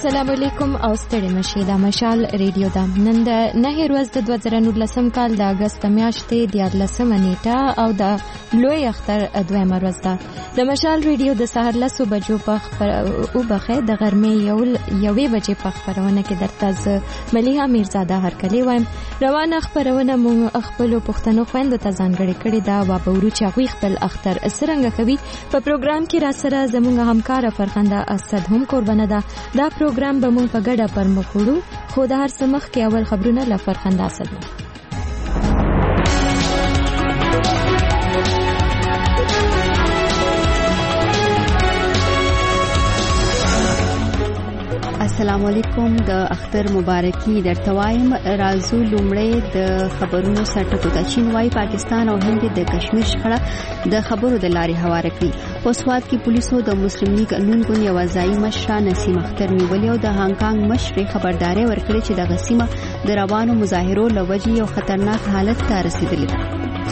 السلام علیکم او ستړي مشه د مشال ریډیو د نن د 9 ورځ د 2019 کال د اگست میاشتې د 14 نیټه او د لوی اختر دویمه ورځ ده. د مشال ریډیو د سحر لسو بجو په او بخې د غرمې یوې بجې په خبرونه کې درته ز ملیحه میرزاده هرکلی وایم. روانه خبرونه مو خپل پښتنو خويندو ته ځانګړي کړي دا وابورو چې غوي خپل اختر سرنګ کوي. په پروګرام کې را سره زموږ همکار فرخنده اسد هم قربانه ده. دا پروګرام به مونږ په ګډه پر مخ وړو، خو د هر څه مخکې اول خبرونه له فرخنده اسد. السلام علیکم. د اختر مبارکي درته وایم. راځو لومړی د خبرونو سرټکو ته. چین وايي پاکستان او هند د کشمیر شخړه د خبرو د لارې هواره کړي. په سواد کې پولیسو د مسلم لیگ نون ګون یو ځای مشر نسیم اختر نیولې او د هانګ کانګ مشر خبرداري ورکړي چې د غسیمه د روانو مظاهرو لوجې یو خطرناک حالت ته رسیدلی ده.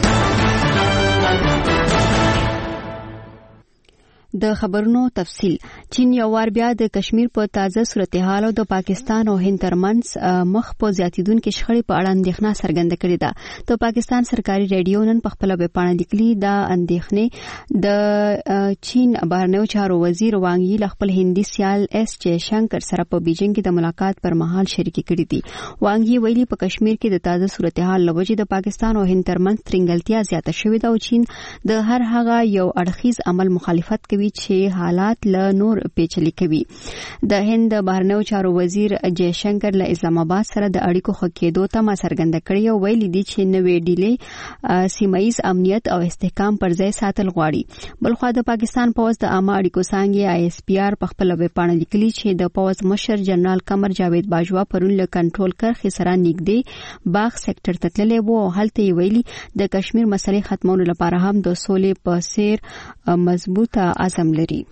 د خبرونو تفصیل. چین یو وار بیا د کشمیر په تازه صورتحال او د پاکستان او هند ترمنځ مخ په زیاتیدونکو شخړې په اړه اندېښنه څرګنده کړې ده. د پاکستان سرکاري ریډیو نن په خپل ویبپاڼه لیکلي دا اندېښنې د چین بهرنیو چارو وزیر وانګ یي خپل هندي سیال اس جے شنکر سره په بیجینګ کې د ملاقات پر مهال شریکي کړې دي. وانګ یي ویلي په کشمیر کې د تازه صورتحال لوجې د پاکستان او هند ترمنځ ترنګلتیا زیاته شوې ده او چین د هر هغه یو اړخیز عمل مخالفت کوي چې حالات له نور پیچلي کوي. د هند بهرنیو چارو وزیر جے شنکر له اسلام آباد سره د اړیکو ښه کېدو ته څرګنده کړې او ویلي دي چې نوې ډیلې سیمایي امنیت او استحکام پر ځای ساتل غواړي. بلخو د پاکستان پوز د عامه اړیکو څانګې آی اس پی آر په خپل ویبپاڼه لیکلي چې د پوز مشر جنرال قمر جاوید باجوا پرون له کنټرول کرخې سره نږدې باغ سېکټر ته تللی و او هلته ویلي د کشمیر مسلې ختمولو لپاره هم د سولې په سیر مضبوطه عزم لري.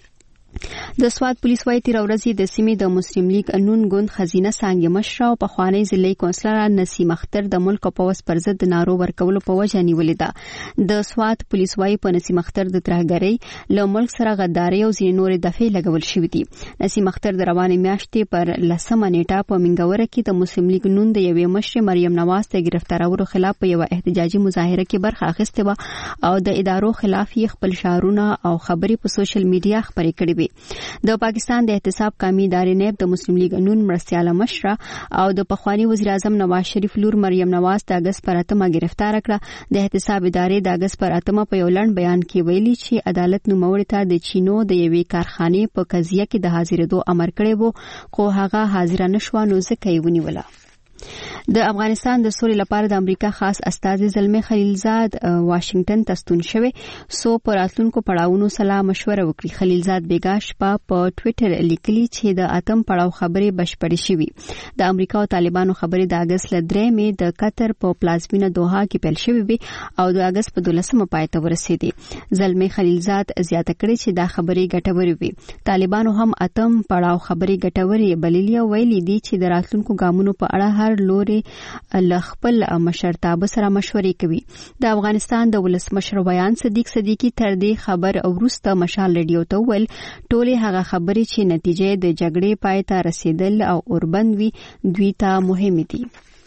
د سواد پولیس وايي تیر ورځ د سیمې د مسلم لیگ نون ګوند خزینه څنګه مشر او په خوانی ضلعي کونسلر نسیم اختر د ملک په وس پر ضد نارو ورکولو په وجه نیولې ده. د سواد پولیس وايي په نسیم اختر د ترهګرۍ له ملک سره غداري او ځینې نور دفعې لګول شوې دي. نسیم اختر د روانې میاشتې پر 10 نیټه په منګوره کې د مسلم لیگ نون د یوې مشر مریم نواز ته گرفتارولو خلاف په یو احتجاجي مظاهره کې برخه اخیسته و او د ادارو خلاف یې خپل شعارونه او خبرې په سوشل میډیا خبرې کړې وي. د پاکستان د احتساب قومي ادارې نیب د مسلم لیگ نون مرستياله مشر او د پخوانی وزیر اعظم نواز شریف لور مریم نواز د اگست پر 8 گرفتار کړه. د احتساب ادارې د اگست پر 8 په یو لړ بیان کې ویلي چې عدالت نوموړي ته د چینو د یوې کارخانې په قضیه کې د حاضرېدو امر کړی وو خو هغه حاضر نشو نو ځکه یې ونیوله. د افغانستان د سولې لپاره د امریکا خاص استازي زلمي خلیلزاد واشنگټن ته ستون شوی سو پر راتلونکو پړاوونو سره مشوره وکړي. خلیلزاد بیګاش په ټوئیټر لیکلي چې د اتم پړاو خبرې بشپړې شوې. د امریکا او طالبانو خبرې د اگست ل 3 مې د قطر په پلازمینه دوحه کې پیل شوې وي او د اگست په 12 پای ته ورسېدې. زلمي خلیلزاد زیاته کړې چې دا خبرې ګټورې وي. طالبانو هم اتم پړاو خبرې ګټورې بللي او ویلي دي چې د راتلونکو ګامونو په اړه هر لوري له خپل مشرتابه سره مشورې کوي. د افغانستان د ولسمشر ویان صدیق صدیقی تر دې خبر او وروسته مشال ریډیو ته ویل ټولې هغه خبرې چې نتیجې د جګړې پای ته رسیدل او اوربند وي دوی ته مهم دي.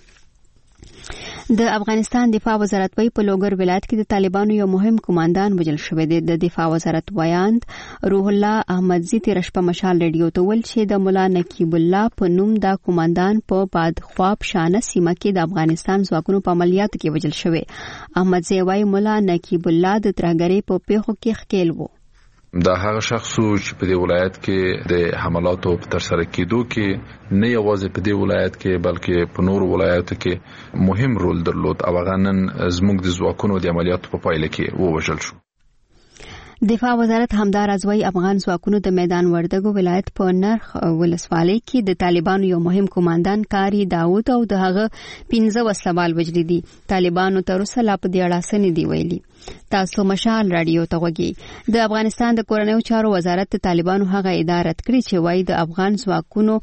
د افغانستان دفاع وزارت وايي په لوګر ولایت کې د طالبانو یو مهم قوماندان وژل شوی دی. د دفاع وزارت ویاند روح الله احمدزي تیر شپه مشال ریډیو ته ویل چې د مولا نقیب الله په نوم د قوماندان په بادخواب شانه سیمه کې د افغانستان ځواکونو په عملیاتو کې وژل شوی. احمدزي وايي مولا نقیب الله د ترهګرۍ په پیښو کې ښکیل وو. دا هغه شخص چې په دې ولایت کې د حملاتو په تر سره کېدو کې نه یوازې په دې ولایت کې بلکې په نور ولایتو کې مهم رول درلود او هغه نن زموږ د ځواکونو د عملیاتو په پایله کې ووژل شو. دفاع وزارت همداراز وايي افغان ځواکونو د میدان وردګو ولایت په نرخ ولسوالۍ کې د طالبانو یو مهم قوماندان کاری داوود او د هغه 15 وسلوال وژلي دي. طالبانو تر اوسه لا په دې اړه څه نه دی ویلي. تاسو مشال رادیو ته وګورئ. د افغانستان د کورنیو چارو وزارت د طالبانو هغه اداره کړې چې وايي د افغان ځواکونو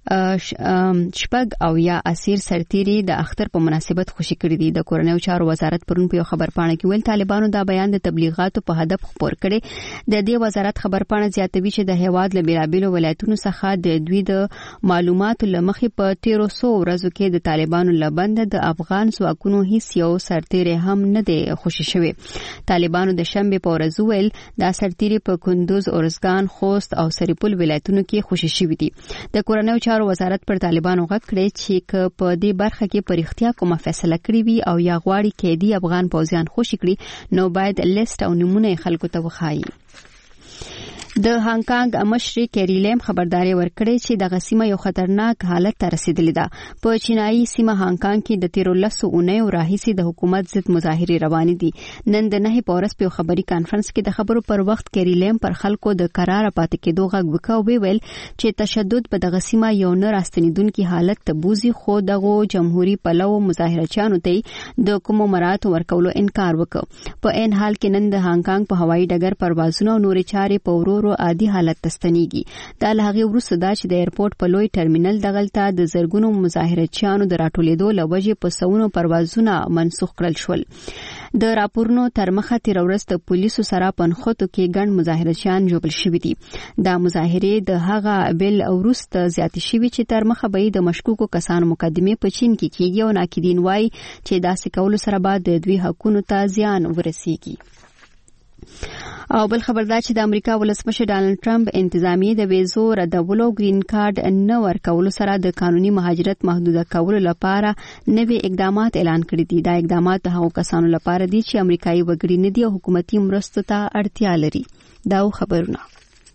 شپږ او یا اسیر سرتيري د اختر په مناسبت خوشي کړی دي. د کورنیو چارو وزارت پرون په خبرپاڼه کې ویل طالبانو دا بیان د تبلیغاتو په هدف خپور کړي. د دې وزارت خبرپاڼه زیاتوي چې د هیواد له بیلابیلو ولایتونو څخه د دوی د معلوماتو لمخې په 1300 ورځو کې د طالبانو لبند د افغان ځواکونو هیڅ یو سرتيري هم نه دی خوشي شوی. طالبانو د شنبه په ورځ ویل دا سرتيري په کندوز، اورزګان، خوست او سریپول ولایتونو کې خوشي شوی دي. د کورنیو چارو وزارت پر طالبانو غږ کړی چې په دې برخه کې پر اختیا کومه فیصله کړې وي او یا غواړي کې دی افغان پوځیان خوشي کړي نو باید لیست او نمونه خلکو ته وخایي. د هانګ کانګ مشر کیری لیم خبرداري ورکړې چې د غسیمه یو خطرناک حالت ته رسیدلې ده. په چینایي سیمه هانګ کانګ کې د 13 اونیو راهیسې د حکومت ضد مظاهرې روانې دي. نن د 9 پورس په خبري کانفرنس کې د خبرو پر وخت کیری لیم پر خلکو د قرار پاتې کېدو غږ وکاو ویل چې تشدد په د غسیمه یو نه راستنیدونکو حالت ته بوزي خو دغه جمهوریت پلو مظاهرچیانو ته د کومو مراتو ورکولو انکار وکړ. په ان حال کې نن د هانګ کانګ په هوایي ډګر پروازونه او نورې چارې په ورو عادي حالت تستنیږي. دا لغه وروسته دا چې د ایرپورټ په لوی ټرمینل دغلته د زرګونو مظاهرچیانو د راټولېدو لوجې په سونو پروازونه منسوخ کړل شول. د راپورونو تر مخه تیر ورځ د پولیسو سره پنځخوتو کې ګڼ مظاهرچیان جوړ شوي دي. دا مظاهرې د هغه بل وروسته زیات شوي چې تر مخه به د مشکوکو کسانو مقدمه په چین کې کیږي او ناقدین وایي چې داسې کول سره به د دوی حقوقو ته زیان ورسیږي. او بل خبردار چې د امریکا ولسمشر ډانلډ ټرمپ انتظامی د ویزو ردولو گرین کارت نه ورکولو سره د قانوني مهاجرت محدوده کولو لپاره نوي اقدامات اعلان کړي دي. دا اقدامات د هغو کسانو لپاره دي چې امریکایي وګړي نه دي او حکومتي مرستو ته اړتیا لري. دا خبرونه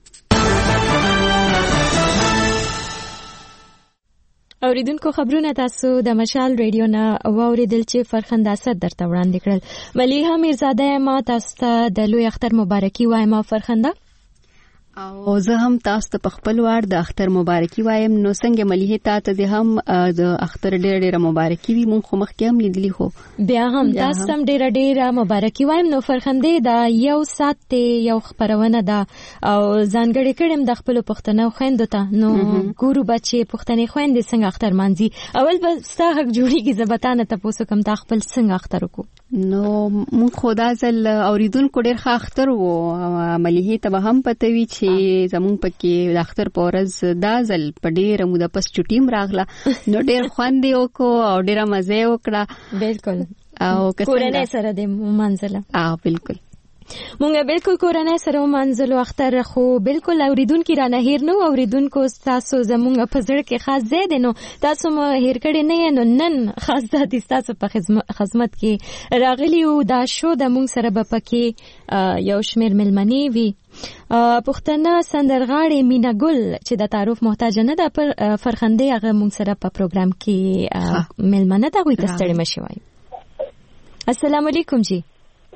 اوریدونکو خبرونه تاسو د مشال ریډیو نه واوریدل چې فرخنده صد درته وړاندې کړل. ملیحه میرزاده ما تاسو ته د لوی اختر مبارکي وایم. فرخنده او زه هم تاسو ته په خپل وار د اختر مبارکي وایم. نو څنګه ملیحه ته د هم د اختر ډېر مبارکي وي. مونږ خو مخکې هم لیدلی خو بیا هم تاسو هم ډېر مبارکي وایم. نو فرخنده دا یو سات ته یو خبرونه ده او ځانګړي کړم د خپل پښتنو خويندو ته. نو ګورو بچي پښتنې خويندې څنګه اختر مانځي. اول به ستا حق جوړیږي زبطانه تاسو کوم تا خپل څنګه اختر وکړو. نو مونږ خدا ځل اوریدونکو ډېر ښه اختر وو. ملیحه ته هم پته وی چې زمون پکې د اختر په ورځ دا ځل په ډېر موده پس چټیم راغله. نو ډېر خوند وکړو او ډېر مزه وکړه. بالکل او کورنۍ سره د منځله بالکل مونږه بالکل کورنۍ سره منځلو اختر خو بالکل اوریدونکو را نه هیر نو اوریدونکو تاسو زمونږ په زړه کې خاص ځای دی. نو تاسو مو هیر کړی نه نو نن خاص د تاسو په خدمت کې راغلی او دا شو د مونږ سره به پکې یو شمیر ملمنې وي. پښتنه سندرغاړې مینا ګل چې د تعارف محتاج نه ده پر فرخنده هغه مونږ سره په پروګرام کې ملمنه ده. وي تستړی مشي وای. السلام علیکم جی.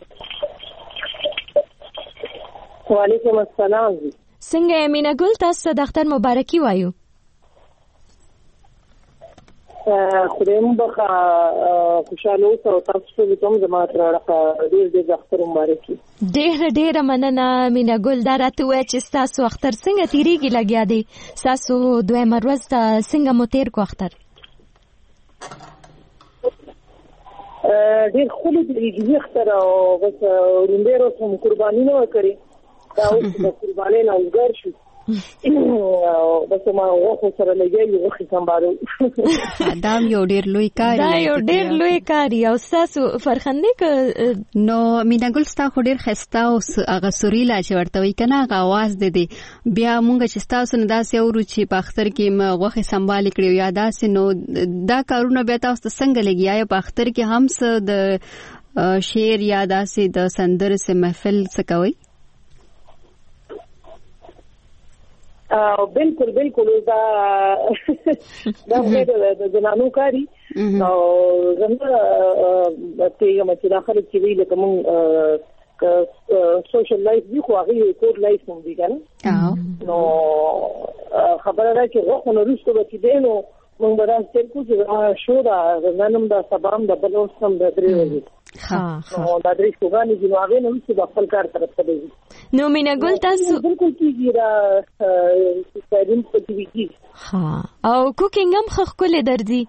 وعلیکم السلام. څنګه مینا ګل تاسو د اختر مبارکي وایو. خدای مو بخا خوشاله اوسه او تاسو ته کوم زموږ ډېر اختر مبارکي. ډېر مننه مینا ګل. دا راته وای چې تاسو اختر څنګه تیریږي لګیا دی. تاسو دوه ورځ ته څنګه مو تیر کو اختر؟ ډېر خولي دی اختر او بس وروندې روز قرباني نه وکړي. دا اوس د قربانۍ نه وګر شو. بس ما وخت سره لګي وخت سمبارو. دا یو ډېر لوی کار دی. دا یو ډېر لوی کار دی. او تاسو فرخنده ک نو مینا ګل ستا خو ډېر خسته او هغه سوريلا چې ورته وي کنه هغه आवाज دی. بیا مونږ چې تاسو نه داسې اورو چې په اختر کې ما وخت سمبال کړی یا داسې نو دا کارونه بیا تاسو څنګه لګي یا په اختر کې هم څه د شعر یا داسې د سندر سه محفل څه کوي؟ بالکل دا د جنانو کاری او زموږ ته چې داخله کې ویل کوم سوشل لایف دی خو هغه کوډ لایف هم دی کنه. نو خبره ده چې وخت نو رښتو به چې دینو مونږ به راځو چې شو دا نن دا سبام د بلوسم د درې ورځې نو دا درې شوګانې چې هغه نو چې خپل کار طرف ته دی. نو مینا ګل تاسو بالکل کیږي دا تعلیم په دې کې. او کوکینګ هم خپل درځي.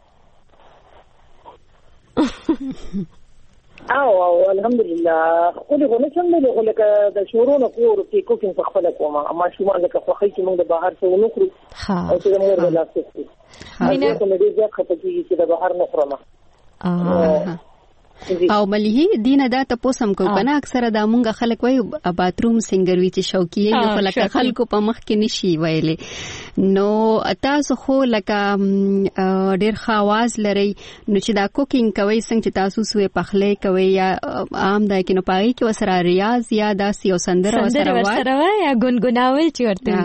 او الحمدلله خپل غو نه څنګه له لکه د شورونو کور کې کوکینګ په خپل کومه اما شومان لکه خوخی چې موږ د بهر څخه ونکړو او چې موږ د لاسته مینا کوم دې ځکه خپل چې د بهر نه خورما. او مليحي دینه دا ته پوسم کو کنه اکثره دا مونږ خلک وای باتروم سنگر وی چې شوقي یو خلک خلکو په مخ کې نشي ویلې نو تاسو خو لکه ډیر خواز لري نو چې دا کوکینګ کوي څنګه چې تاسو سوې پخلې کوي یا عام دا کې نو پای کې وسره ریاض یا دا سیو سندره وسره وای یا ګنګناول چې ورته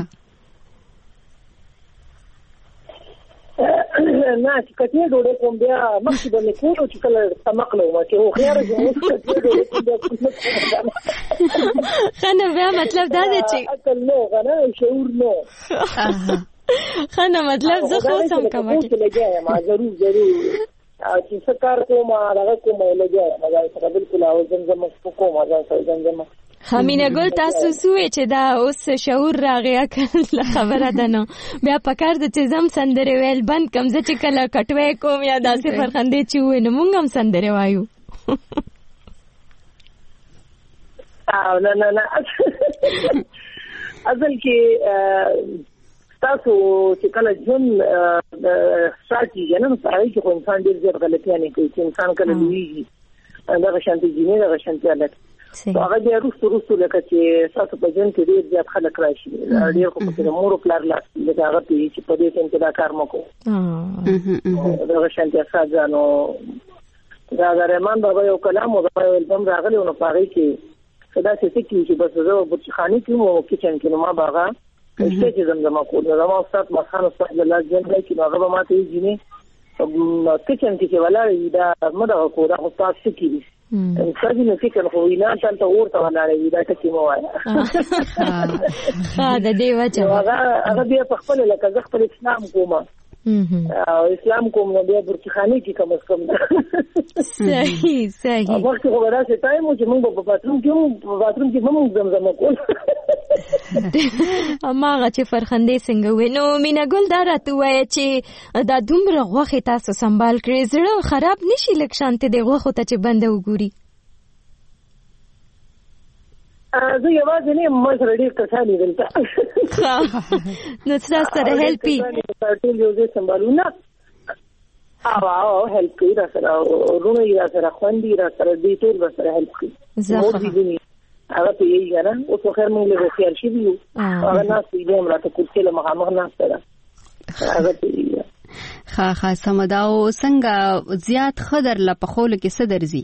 نه چې کته ډوډۍ کوم بیا مخکې به نکوړو چې کله سمقلو ما چې هو خيار جو کته ډوډۍ کوم خنه بیا مطلب دا دی چې اصل نو غنه شعور نو خنه مطلب زه خو سم کوم چې لګیا ما ضرور چې څکار کوم هغه کوم لګیا ما دا بالکل او زمزم کوم ما زمزم مینا ګل تاسو سوې چې دا اوس شعور راغی کله خبره ده نو بیا پکار د چې زم سندره ویل بند کم چې کله کټوي کوم یا داسې فرخندې چې وې نو مونږ هم سندره وایو. نه اصل کې تاسو چې کله جون ساتي کنه نو پاره کې انسان ډېر ډېر غلطیاں کوي چې انسان کله لویږي دا شانتي جینې دا شانتي الګ هغه د روسو لکه چې تاسو په جن کې ډېر زیات خلک راشي ډېر خو په مور پلار لاس لکه هغه چې په دې څنګه دا کار مکو دا شانتي ساجانو دا رحمان بابا یو کلام او دا البم راغلی نو پاره کې صدا چې بس زه بچخانی کې مو کچن کې نو ما باغه چې زمزمه کول نو ما استاد مخان استاد الله جن دی چې هغه به ماته یې کچن کې ولاړې دا مده کو دا استاد سکی انسان نه فکر خو وینا تل ته ورته ولاړې دا ټکی مو وایي دا دی وجه هغه بیا په خپل لکه زه خپل اسلام کومه او اسلام کوم نو بیا برخانی کې کم از کم صحیح وخت خو راځي ټایم چې موږ په باتروم کې موږ زمزمه کول اماغه چې فرخندې څنګه وې نو مینا ګل دا راته وایي چې دا دومره غوښه تاسو سنبال کړې زړه خراب نشي لک شانته دی غوښه ته چې بنده وګوري. زه یوازې نه مې ډېر کسانې دلته نو تاسو سره هیلپي ټول یو ځای سمبالونه او هیلپ کوي را سره ورونه یې را سره خوندې را سره دې ټول را سره هیلپ کوي هغه ته یې ګره او څو خیر موږ له خیر شي یو هغه ناس دې هم راته کوڅه له مخامخ نه سره هغه ته ښه سمداو څنګه زیات خدر لا په خول کې صدرزي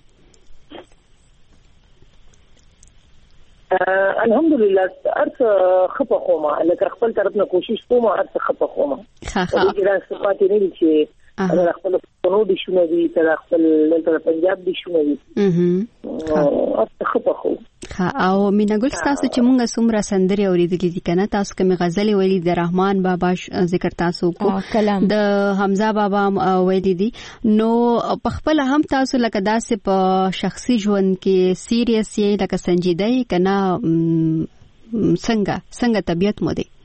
الحمدلله ارث خپه خومه لکه خپل طرف نه کوشش کوم ارث خپه خومه دې راځي پاتې نه دي چې اگر خپل پنو دي شونه دي تر خپل دلته پنجاب دي شونه دي ارث خپه خو او مینا ګل تاسو چې مونږه څومره سندري اوریدلې دي کنه تاسو کوم غزلې ویلي د رحمان بابا ذکر تاسو کو د حمزه بابا ویلي دي نو په خپل هم تاسو لکه داسې په شخصي ژوند کې سیریس یې لکه سنجیده کنه څنګه طبيعت مو دي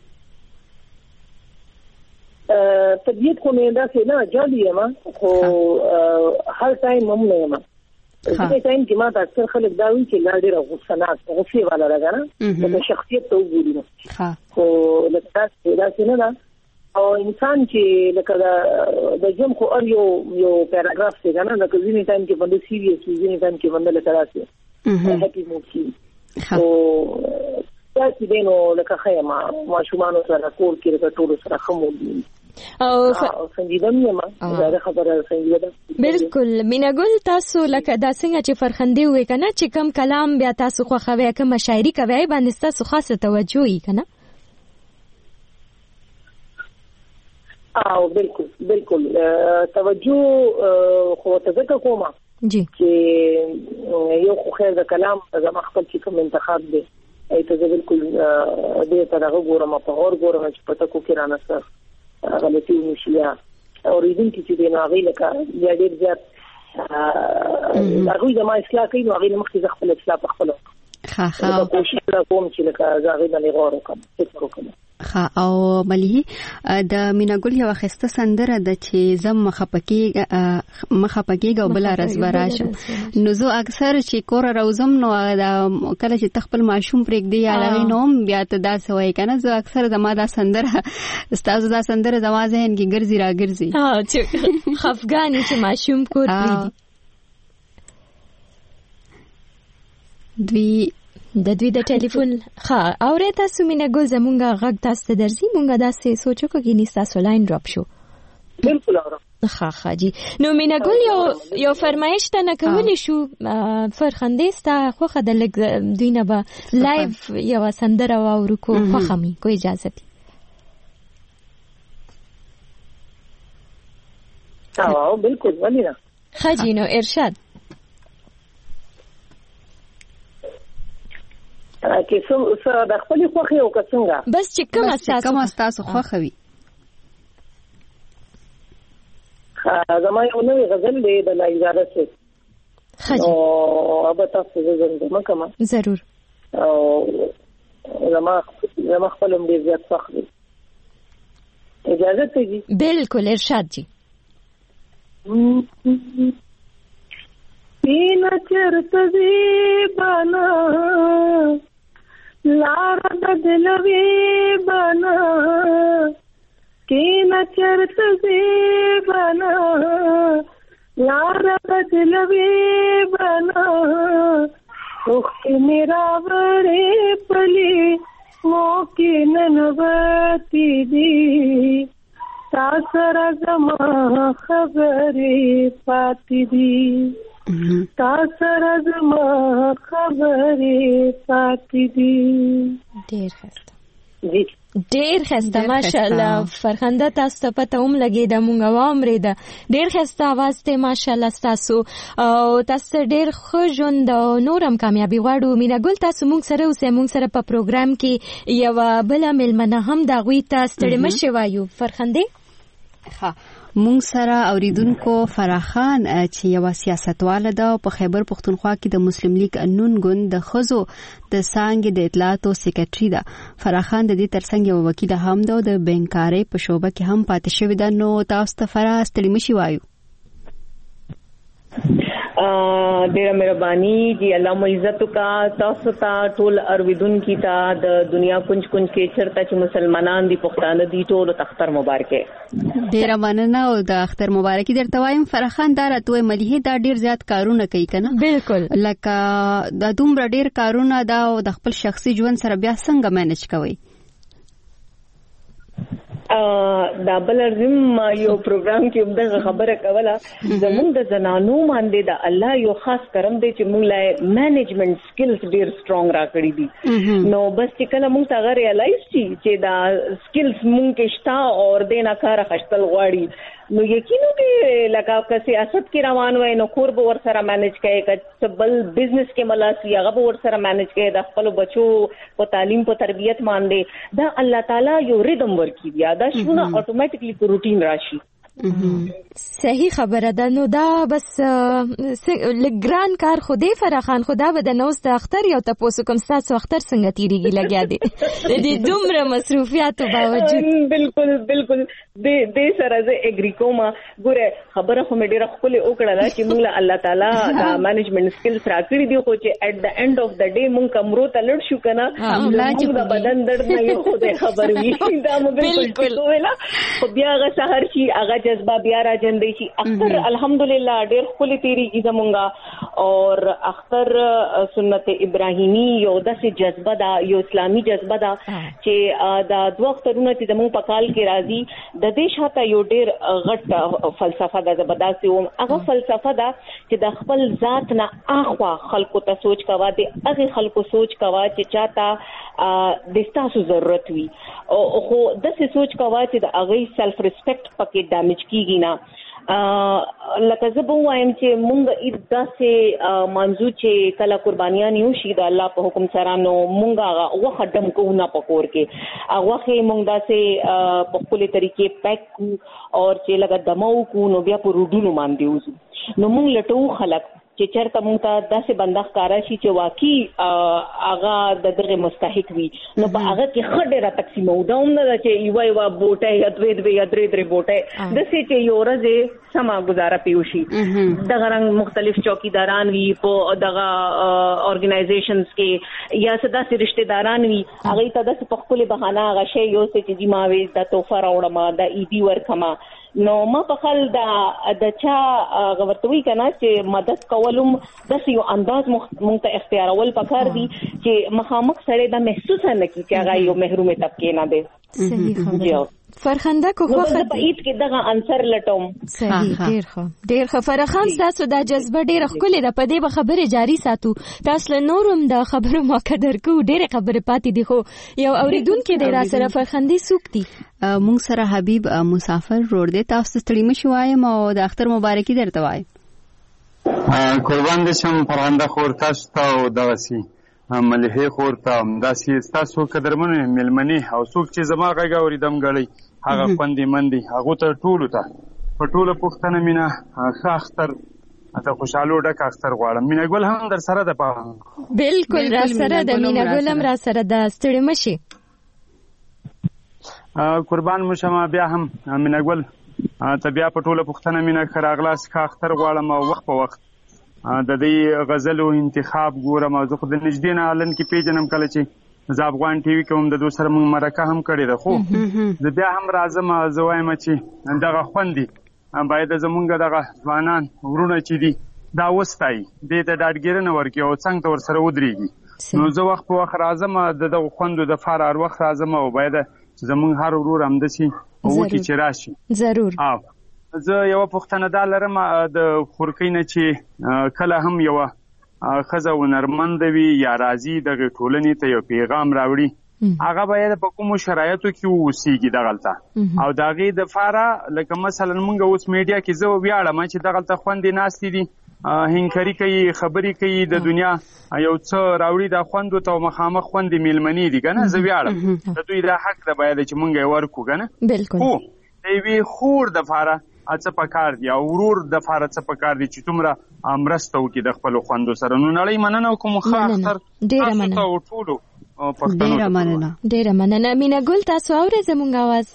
طبيعت کو نه دا څه نه جالي ما خو هر ټایم هم نه ما دغه ټایم کې ما اکثر خلک دا وی چې لا ډېر غوسه والا راغله د شخصیت ته وګوري نو خو لکه تاسو دا څه نه او انسان چې لکه د جم خو یو پیراګراف څنګه نه لکه ځینې ټایم کې باندې سیریس ځینې ټایم کې باندې لکه راځي هپی موډ او تاسو دینو لکه خیمه ماشومان سره کور کې لکه ټول سره خمو او سنجیده مې دا خبره سنجیده بالکل مینا ګل تاسو لکه دا څنګه چې فرخندې وې کنه چې کم کلام بیا تاسو خو خوي کوم شاعري کوي باندې تاسو خاصه توجه یې کنه او بالکل توجه خو تذکر کومه جی چې یو خو خیر د کلام زما خپل چې کوم انتخاب دی ایته بالکل دې طرحه ګورم په اور ګورم چې پته کو کې رانه سره غلطي نشي او ریډینګ چې دې ناغي لکه یا ډېر زیات هغه زما اصلاح کوي نو هغه مخکې خپل اصلاح په خپل کوشش کوم چې لکه هغه باندې غور وکم فکر وکم. او ملي د میناګل یو خسته سندره د چې زم مخپکیګ او بل رزبراش نو زه اکثر چې کور راوزم نو کله چې تخپل ماشوم پرېګ دی علاوه نوم بیا ته دا سوای کنه زه اکثر زما دا سندره استاد دا سندره زما ذهن کې ګرځي را ګرځي چې خفګانی چې ماشوم کور پرېږدي د دوی د ټلیفون اورې تاسو میناګل زمونږه غږ تاسو ته درځي مونږه داسې سوچو کې نيستا سولاین ډراپ شو بالکل اورم جی نو میناګل یو فرمایش ته نه کولی شو فرخندې ستا خوخه د لګ دوی نه به لایو یو سندره واورو کو خوخمي کو اجازه دي بالکل ولې نه خاجي نو ارشاد کې څو د خپل خوخي او څنګه بس چې کوم تاسو خوخوي زما یو نوې غزل دی د لایزاده څخه خاجي او اب تاسو زنده کما ضرور او زما خپل دې زیات فخر اجازه ته دي بالکل ارشاد جی تینا چرت زیبانا لار بدلوی بنا تینا چرت زیبانا لار بدلوی بنا اخت میرا وڑے پلی موکی ننواتی دی تاثر زما خبری پاتی دی تاثر زما خبری پاتی دی ډیر خسته ماشاءالله فرخنده تاسو ته پته هم لګی د مونږ وامرې ده ډیر خسته आवाज ته ماشاءالله تاسو او تاسو ډیر ښه ژوند او نورم کامیابی غواړو میناګل تاسو مونږ سره اوسئ مونږ سره په پروګرام کې یو بل ملمنه هم د غوي تاسو ستړي مشه وایو فرخنده مونږ سره اوریدونکو فراخان چې یو سیاستواله ده په خیبر پختونخوا کې د مسلم لیگ نون ګوند د خزو د څنګه د اطلاعات او سیکریټري ده فراخان د دې ترڅنګ یو وکیل هم ده د بینکاري په شوبه کې هم پاتې شوی ده نو تاسو ته ستړي مشي وایو ډیره مهرباني جی الله مو عزت کا تاسو ته ټول ارویدون کی تا د دنیا کنج کې چرته چې مسلمانان دي پښتانه دي ټول اختر مبارک ډیره مننه او د اختر مبارکي درته وایم فرخان دا راته مليحه دا ډیر زیات کارونه کوي کنه بالکل لکه د دومره ډیر کارونه دا او د خپل شخصي ژوند سره بیا څنګه مینج کوي دا بل ارزم یو پروګرام کې دغه خبره کوله زموږ د زنانو باندې د الله یو خاص کرم دی چې موږ لا مینجمنت سکلز ډیر سترونګ راکړي دي نو بس چې کله موږ ته ریالایز چې دا سکلز موږ کې شته او د نه کار خشتل غواړي نو یقینو کې لکه که سیاست کې روان وای نو کور به ور سره مانیج کوي که بل بزنس کې ملاسي هغه به ور سره مانیج کوي د خپل بچو په تعلیم په تربيت باندې دا الله تعالی یو ریدم ورکی بیا دا شونه اتوماتیکلی په روټین راشي صحیح خبره ده نو دا بس لګران کار خوده فرخان خدا به د نوست اختر یو تاسو کوم تاسو اختر څنګه تیریږي لګیا دي د دومره مصروفیاتو باوجود بالکل د سره زه اګری کوم ګوره خبره خو مې ډیره خپل وکړه چې موږ الله تعالی دا مینجمنت سکلز راکړي دي خو چې اټ د اینڈ اف د ډے موږ کمرو ته لړ شو کنه موږ د بدن درد نه یو خو خبر وي دا موږ بالکل ویلا خو بیا غا سحر شي هغه جذبه بیا را جندې شي اختر الحمدلله ډېر خپل تیریږي زمونږه او اختر سنت ابراهیمی یو داسې جذبه دا یو اسلامي جذبه دا چې دا دوه اخترونه چې زمونږ په کال کې راځي د دې شاته یو ډېر غټ فلسفه ده زبردست هغه فلسفه ده چې د خپل ذات نه اخوا خلکو ته سوچ کوا دي هغه خلکو سوچ کوا چې چاته د تاسو ضرورت وي او خو د څه سوچ کوا چې د هغه سلف ریسپیکټ پکې ډیمیج کیږي نه لکه زه به وایم چې مونږ داسې منځو چې کله قربانیان یو شي د الله په حکم سره نو مونږ هغه وخت ډم کوو نه پکور کې هغه وخت مونږ داسې په خپل طریقې پیک کو او چې لکه دمو کو نو بیا په روډونو باندې وځو نو مونږ لټو خلک چې چرته مونږ ته داسې بنده ښکارا شي چې واقعي هغه د دغه مستحق وي نو په هغه کې خډه را تقسیمو دا هم نه چې یو بوټه یا درې بوټه د سې چې یو ورځ سما گزاره پیوشي دغه رنګ مختلف چوکیداران وي په دغه اورګنایزیشنز کې یا صدا سي رشتہ داران وي هغه ته د خپل بهانه غشي یو څه چې ما وې د توفه راوړم د ایدي ورکما نو ما په خل د چا غوړتوي کنه چې مدد کولم د یو انداز مونږ ته اختیارول پکار دي چې مخامخ سره د محسوس نه کی چې هغه یو محروم طبقه نه ده صحیح خبره فرخنده کو خو په ایت کې دغه عنصر لټوم صحیح ډیر ښه فرخان تاسو د جذبه ډیر خولې د پدې به خبره جاری ساتو تاسو له نورم د خبرو ما قدر کو ډیر خبره پاتې دي خو یو اوریدونکو د را سره فرخندي سوکتي مونږ سره حبیب مسافر روړ دې تاسو ستړي مشو وایم او د اختر مبارکي درته وایم قربان دې شم فرخنده خور تاسو ته دغسی ملهه خور ته داسې تاسو قدرمن ملمنی او څوک چې زما غږ اوریدم غړي هغه خوندې مندي هغه ته ټولو ته په ټوله پښتنه مینا ښه اختر اته خوشاله ډک اختر غواړم مینا ګل هم در سره ده په بالکل را سره ده مینا ګل هم را سره ده ستړي مشي قربان مشما بیا هم مینا ګل ته بیا په ټوله پښتنه مینا خراغلاس ښه اختر غواړم او وخت په وخت د دې غزلو انتخاب ګورم او زه خو د نږدې نه الان کې پیژنم کله چې زه افغان ټي وي کوم د دوی سره موږ مرکه هم کړې ده خو زه بیا هم راځم زه وایم چې دغه خوندي باید زمونږ دغه ځوانان ورونه چې دي دا وستایي دې ته ډاډګیرنه ورکړي او څنګه ته ورسره ودرېږي نو زه وخت په وخت راځم د دغه خوندو دپاره هر وخت راځم او باید زمونږ هر ورور همداسې وکړي چې راشي ضرور زه یو پوښتنه دا لرم د خورکۍ نه چې کله هم یو ښځه هنرمند وي یا راځي دغه ټولنې ته یو پیغام راوړي هغه باید په کومو شرایطو کې اوسېږي دغلته او د هغې دپاره لکه مثلا مونږ اوس میډیا کې زه ویاړم چې دغلته خوندې ناستې دي هنکري کوي خبرې کوي د دنیا یو څه راوړي دا خوندو ته مخامخ خوندې میلمنې دي که نه زه ویاړم د دوی دا حق ده باید چې مونږ یې ورکړو که نه بالکل خو د یوې خور دپاره څه پکار دي او ورور د فاره څه پکار دي چې تومره مرسته وکړي د خپلو خوندو سره نو نړۍ مننه کوم ښه اختر تاسو ته او ټولو پښتنو ډیره مننه مینا ګل تاسو اورئ زموږ اواز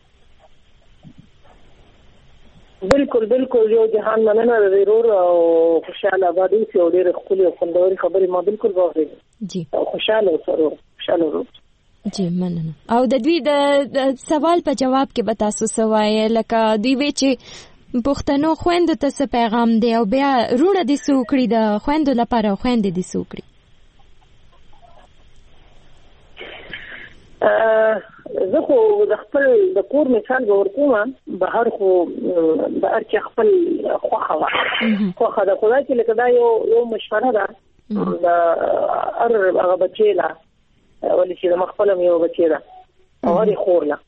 بالکل یو جهان مننه د ورور او خوشاله آبادی او ډیره ښکلې او خوندورې خبرې ما بالکل واورېدې جی خوشاله سره خوشاله جی مننه او د دوی د سوال په جواب کې به تاسو سوای لکه دوی وی چې پښتنو خويندو ته څه پیغام دی او بیا رونه دي سوکړي د خويندو لپاره خويندې دي سوکړي زه خو د خپل د کور مثال ورکوم بهر خو د ارچ خپل خوخه د خدای چې لکه دا یو مشوره ده د هغه بچیلا ولې چې د مخفلم یو بچی ده او هرې خور له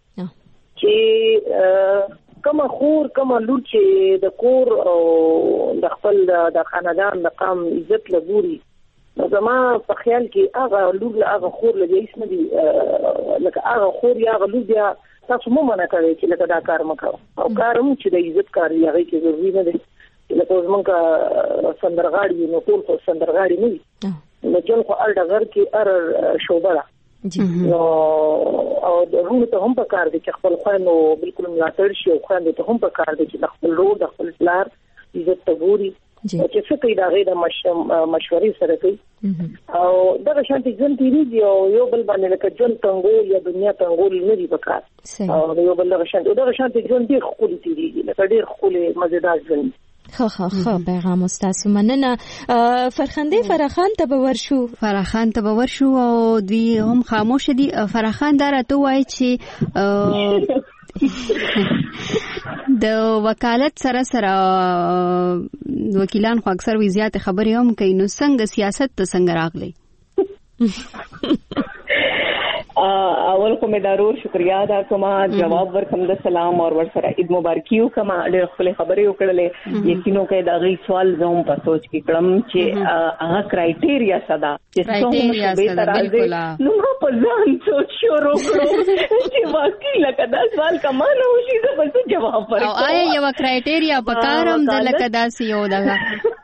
چې کومه خور کومه لور چې د کور او د خپل د خاندان د قام عزت لګوري نو زما په خیال کې هغه لور له هغه خور له هیڅ نه دي لکه هغه خور یا هغه لور بیا تاسو مو منع کوئ چې لکه دا کار مه کوه او کار هم چې د عزت کار وي هغې کې ضروري نه دی لکه زمونږ سندرغاړي نو ټول خو سندرغاړي نه وي نو جن خو ال ډغر کې شوبه ده نو او د رونو ته هم پکار دي چې خپل خوانو بالکل ملاتړ شي او خوانو ته هم پکار دي چې خپل رول د خپل پلار عزت ته ګوري چې څه کوي دا غي د مشورې سره کوي او دا شانتي ځن تیریږي او یو بل باندې لکه جن تنګول یا دنیا تنګول نه دی پکار او یو بل شانتي ځن دی خو تیریږي لکه ډیر خو مزیدار ځن خو پیغام استاسو مننه فرخنده فرخان ته به ورشو او دوی هم خاموش دي فرخان دا راته وایي چې د وکالت سره وکیلان خو اکثر وی زیات خبرې هم کوي نو څنګه سیاست ته څنګه راغلی اول کوم ضرور شکریا ادا کوم جواب ورکوم د سلام او ورسره عید مبارکیو کوم ډېر خپل خبرې وکړلې یقینو کې دا غي سوال زوم په سوچ کې کړم چې هغه کرایټیریا صدا کرایټیریا صدا بالکل نو په ځان سوچ شروع کړو چې واقعي لکه دا سوال کمانه وشي زه بل جواب ورکوم او آیا یو کرایټیریا په کارم د لکه داسې یو دغه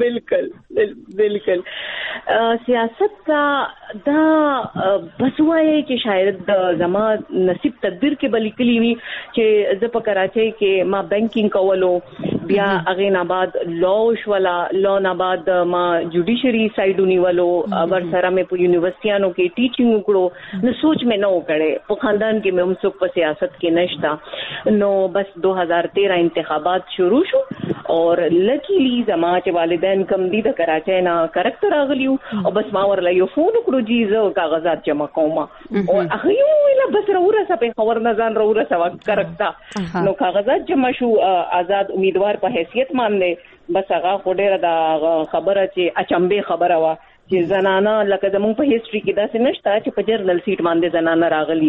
بالکل سیاست کا دا بس وایي چې شاید د زما نصیب تدبیر کې بلیکلی وی چې زه په کراچۍ کې ما بانکینګ کولو بیا هغه نه بعد لاش ولا لا نه بعد ما جوډیشری سایډ نیولو ور سره مې په یونیورسيانو کې ټیچینګ وکړو نو سوچ مې نو کړي په خاندان کې مې هم څوک په سیاست کې نشتا نو بس 2013 انتخابات شروع شو اور لکیلی زما چې والدین کم دي د کراچۍ نه کریکټر اغلیو او بس ما ورله یو فون کړو جی زه کاغذات جمع کوم او هغه یو ویله بس راوړه په خبر نه ځان راوړه سوا کریکټا نو کاغذات جمع شو آزاد امیدوار په حیثیت باندې بس هغه خډه دا خبره چې اچمبه خبره وا چې زنانه لکه زموږ په هیستوري کې داسې نشته چې په جرنل سیټ باندې زنانه راغلي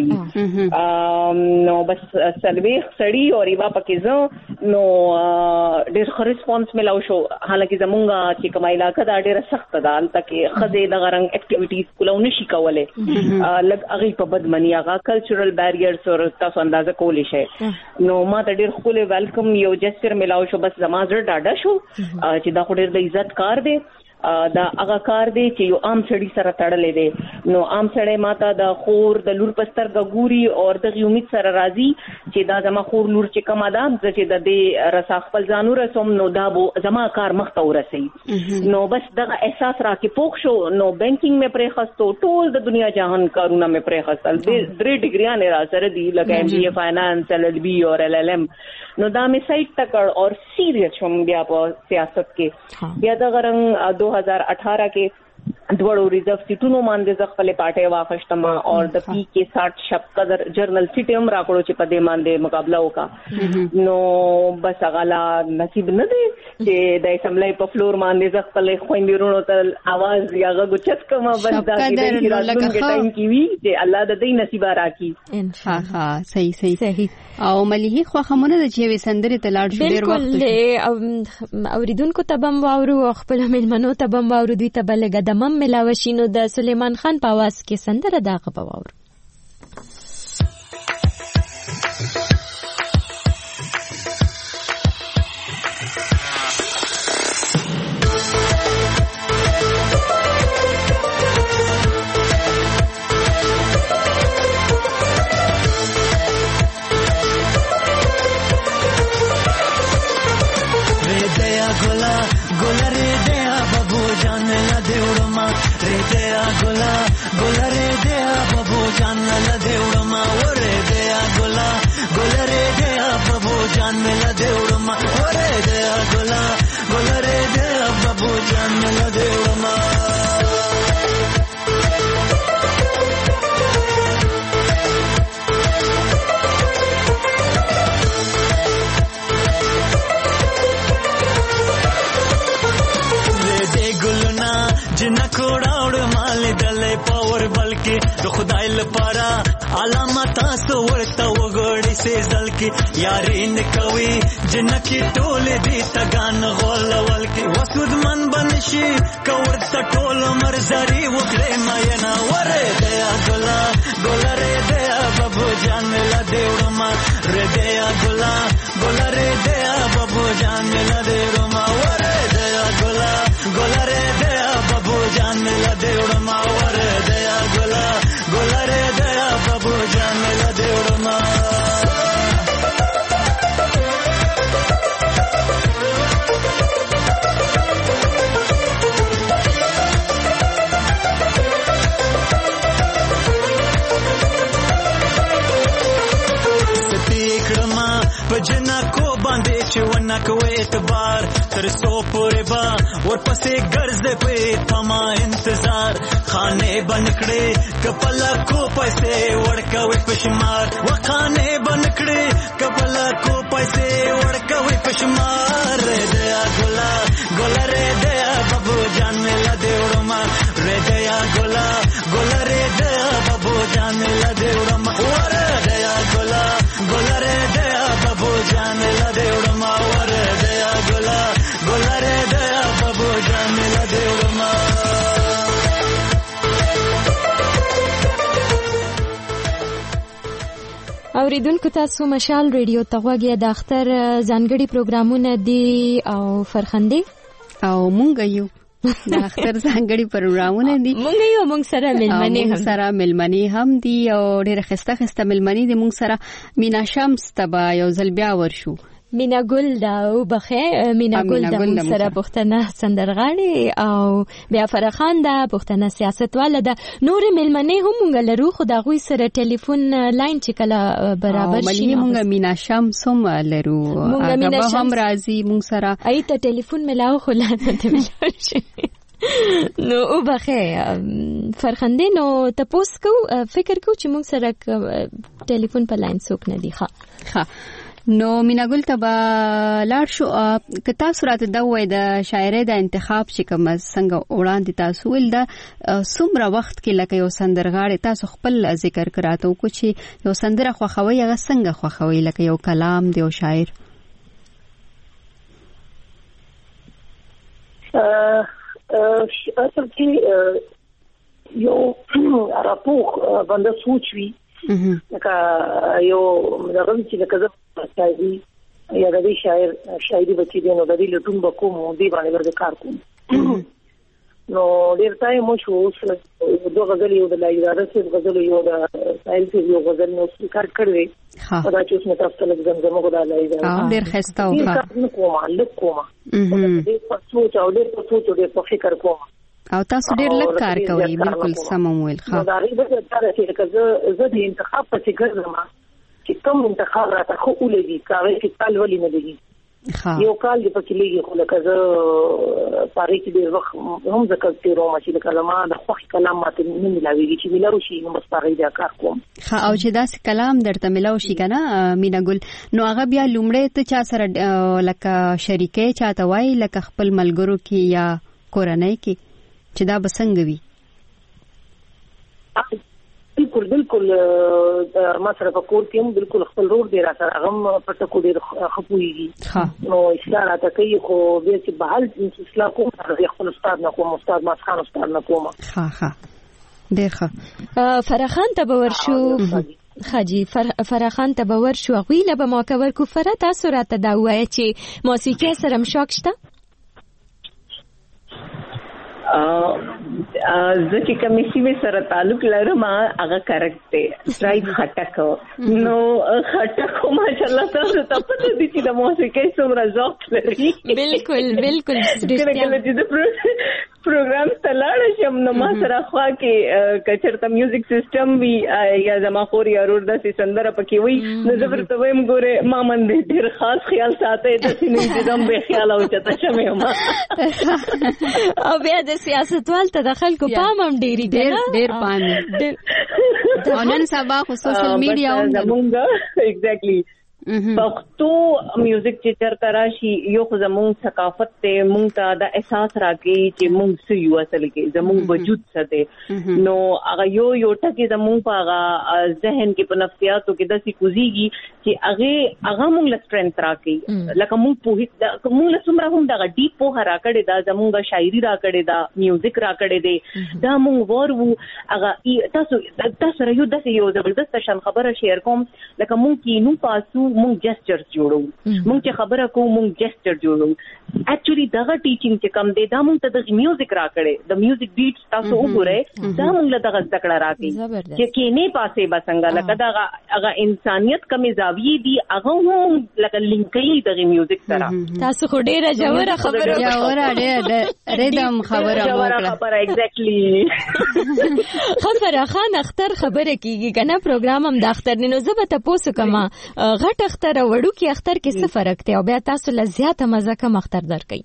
وي نو بس سلويخ سړی او ریوا پکې زه نو ډېر ښه ریسپانس ملاو شو حالانکه زموږ چې کومه علاقه دا ډېره سخته ده هلته کې ښځې دغه رنګ اکټیویټیز کولو نشي کولی لږ هغې په بدمني هغه کلچرل بیریرز او تاسو اندازه کولی شئ نو ما ته ډېر ښکلی ویلکم یو جسچر ملاو شو بس زما زړه ډاډه شو چې دا خو ډېر د عزت کار دی دا هغه کار دی چې یو عام سړی سره تړلې دی نو عام سړی ماته د خور د لور پستر ګوري او د امید سره راضي چې دا زما خور لور چې کومه ده چې د دې رسا خپل ځانو رسوم نو دا به زما کار مخته ورسي نو بس دغه احساس راکې پوښ شو نو بانکینګ مې پرې خستو ټول د دنیا جهان کارونه مې پرې خستل 3 ډیګریانې را سره دي لکه ایم بی اے فاینانس ایل ایل بی او ایل ایل ایم نو دا مې سایت تکړ او سیریس شوم بیا په سیاست کې بیا د غرنګ 2018 کې دوړو ریزرو سیټونو باندې ځ خپل پارټي واخښتم او د پی کې 60 شپ قدر جرنل سیټ هم راکړو چې په دې باندې مقابله وکا نو بس غلا نصیب نه دی چې د اسمبلی په فلور باندې ځ خپل خويندرونو ته आवाज یا غوچت کما بس دا چې راتلونکي ټایم کې وی چې الله د دې نصیب راکړي ان شاء الله صحیح او مليحي خو خمونه د چې وسندري تلاړ شو ډیر وخت اوریدونکو تبم واورو خپل ملمنو تبم واورو دوی ته بلګه دمم ملاوشینو د سلیمان خان په आवाज کې سندره داغه پواور یاري نکوي جنکی ټول دي تګان غول کی وسود من بنشي کور ته ټول مرزري وکړې ما نه وره دیا ګلا ګلره دیا بابو جان ملا دیوړما ر دیا ګلا ګلره دیا بابو جان ملا دیوړما وره دیا ګلا ګلره دیا بابو جان ملا دیوړما وره دیا ګلا ګلره دیا بابو جان ملا دیوړما جنا کو باندې چې ونه کوي اعتبار تر سو پورې با ورپسې ګرځې په تما انتظار خانه بنکړې کپلا کو پیسې ورکوي پشمار وخانه بنکړې کپلا کو پیسې ورکوي پشمار دیا ګلا ګلا رے دیا بابو جان ملا دیوړما رے دیا ګلا ګلا رے دیا بابو جان ملا اوریدونکو تاسو مشال ریډیو ته غوږی د اختر ځانګړي پروګرامونه دي او فرخندې او مونږ یو د اختر ځانګړي پروګرامونه دي. مونږ سره ملمنې هم دي او ډېر خسته ملمنې دي. مونږ سره مینا شمس تبا یو ځل بیا ورشو. مینا ګل دا او بخې مینا ګل د مونږ سره پښتنه سندرغاړي او بیا فرخان دا پښتنه سیاستواله ده. نور ملمنې هم مونږ لرو خو دا غوي سره ټلیفون لاین چې کله برابر شي. مونږ مینا شمس هم لرو. هغه هم راځي مونږ سره. ایته ټلیفون ملاو خو لاته ملاو شي. نو او بخې فرخندې نو تاسو کو فکر کو چې مونږ سره ټلیفون په لاین څوک نه دی. ها نو مینا ګل ته لاړ شو. که تاسو راته دا وای د شاعرۍ د انتخاب چې کوم څنګه وړاندې تاسو ول دا څومره وخت کې لکه یو سندرغاړي تاسو خپل ذکر کراته کو چې یو سندره خوښوي هغه څنګه خوښوي لکه یو کلام دی او شاعر؟ اصل کې یو راپور باندې سوچوي لکه یو دغه چې لکه زه شاعري یا د شاعري بچی دی نو د دې لټون بکوم دی باندې ورته کار کوم. نو ډیر ټایم مو شو دوه غزل یو د لایدار سره غزل یو د سایل سره یو غزل نو کار کړی. دا چې اوس مې تاسو ته زمزمه غوډه لایدار ډیر خسته وکړه کومه دې په سوچ او دې په فکر کوم او تاسو ډیر لږ کار کوي. بالکل سم ویل. ښه دا ری به دا چې زه د انتخاب په څیر ګرځم چې کوم انتخاب راته خو ولګي کاوه چې کال ولې نه لګي. یو کال دې پکې لګي خو لکه زه پاره کې ډیر وخت هم ذکر کوم چې د کلمات د خوښ کلام ماته نه ملاويږي چې ملاوي شي نو بس پاره دې کار کوم. ها او چې داس کلام درته ملاوي شي کنه مینا ګل نو هغه بیا لومړی ته چا سره لکه شریکې چاته وای لکه خپل ملګرو کې یا کورنۍ کې چې دا بسنګ وي؟ بالکل ما سره په کور کې هم بالکل خپل روړ دی را سره هغه پټه کو ډیر خپويږي. نو اشاره تا کوي خو به چې بحال اصلاح کوم خپل استاد نه کوم استاد ماسخان استاد نه کوم. ها ډیر ښه. فرخان ته ورشو خاجي فرخان ته ورشو غویله به ما کور کو فرات تاسو راته دا وای چې موسیقي سره مشوق شته؟ زه چې کومې سیمې سره تعلق لرم هغه کریکټ دی. ټرایب خټک نو خټک ماشاءالله تاسو ته پته دي چې د موسیقۍ څومره ذوق لري. بالکل کله چې د پروګرام تلاړ شم نو ما سره خوا کې کچرته میوزیک سیستم وی یا زما خور یا ورور د سندره پکې وي نو زه ورته وایم ګوره ما من ډیر خاص خیال ساتي د سینې دم به خیال او چته شمه ما او بیا د سیاستوال ته دخل کو پام هم ډیری ډیر پام نن سبا خو سوشل میډیا هم زمونږ ایگزیکټلی پښتو میوزیک چې چرته راشي یو خو زموږ ثقافت ته مونږ ته د احساس راکړي چې مونږ څه یو اصل کې زموږ وجود څه دی. نو هغه یو ټکی زموږ په هغه ذهن کې په نفسیاتو کې داسې کوزيږي چې هغه مونږ له سترنث راکړي لکه مونږ په مونږ له څومره هم دغه ډیپ په راکړي دا زموږ شاعري راکړي دا میوزیک راکړي دی دا مونږ ورو هغه تاسو سره یو داسې یو زبردست شان خبره شیر کوم لکه مونږ کې نو پاسو مونږ جسچرز جوړو مونږ چې خبره کوو مونږ جسچر جوړو. اکچولی دغه ټیچینګ چې کم دی دا مونږ ته د میوزیک راکړي د میوزیک بیټس تاسو وګورئ دا مونږ له دغه ذکر راکړي چې کینه پاسه بسنګ لکه دغه هغه انسانيت کمې زاویې دي هغه هم لکه لینکې دغه میوزیک سره. تاسو خو ډیره جوړه خبره ډیره ریدم خبره وکړه ایگزیکټلی. خبره خان اختر خبره کیږي کنه پروګرام هم د اختر نو زه به تاسو کما غټ اختر او وړو کې اختر کې څه فرق دی او بیا تاسو له زیاته مزه کم اختر درکې؟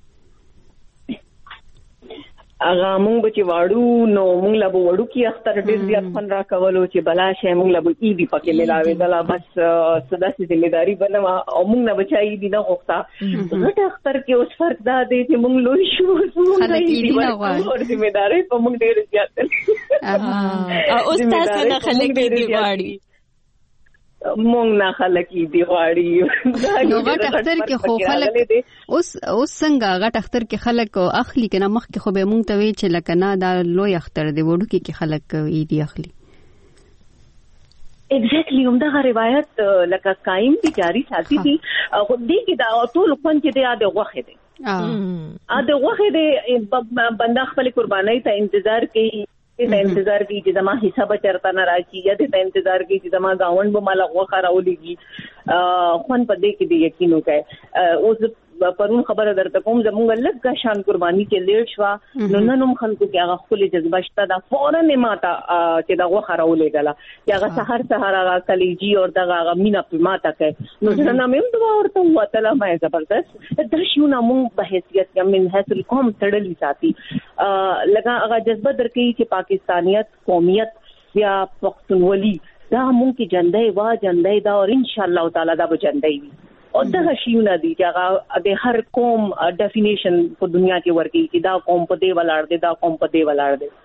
هغه مونږ به چې واړو نو مونږ له وړو کې اختر ډېر زیات فن را کولو چې بلا شي مونږ له ایدی پکې ملاوي دلا بس سداسي ذمہداري بنوا او مونږ نه بچای دي نه غوښتا غټ اختر کې اوس فرق دا دی چې مونږ لوی شو مونږ ایدی ورکو ذمہداري په مونږ ډېر زیات او اوس تاسو نه خلک دی واړي مونږ نه خلک دی غواړي نو غټ اختر کې خو خلک اوس څنګه غټ اختر کې خلک اخلي کنه مخ کې خو به مونږ ته وی چې لکه نه دا لوی اختر دی وړو کې خلک دی اخلي. ایگزیکټلی همدغه روایت لکه قائم دي جاری ساتي دي خو دې کې دا ټول خوند چې دی د غوښه دی د غوښه دی بنده خپل قربانۍ ته انتظار کوي چې زما حساب چرته نه راځي یا د انتظار کوي چې زما گاوند به مال غوښه راولېږي خون په دې کې دی یقین وکړي اوس پرون خبره درته کوم زمونږ لږه شان قرباني چې لیټ شو نو نن هم خلکو کې هغه خپل جذبه شته دا فورن ماته چې دا غوښه راولېږله چې هغه سحر هغه کلیجی او دغه مینا په ماته کوي نو څنګه مې دوا ورته وته ما زبردست دا شونه مونږ په حیثیت کې من حاصل کوم تړلې ساتي لکه هغه جذبه درکې چې پاکستانیت قومیت یا پښتونولي دا مونږ کې جندې دا او ان شاء الله تعالی دا به جندې وي او دا شیونه دي چې هغه د هر قوم ډیفینیشن په دنیا کې ورګي چې دا قوم په دې ولاړ دي دا قوم په دې ولاړ دي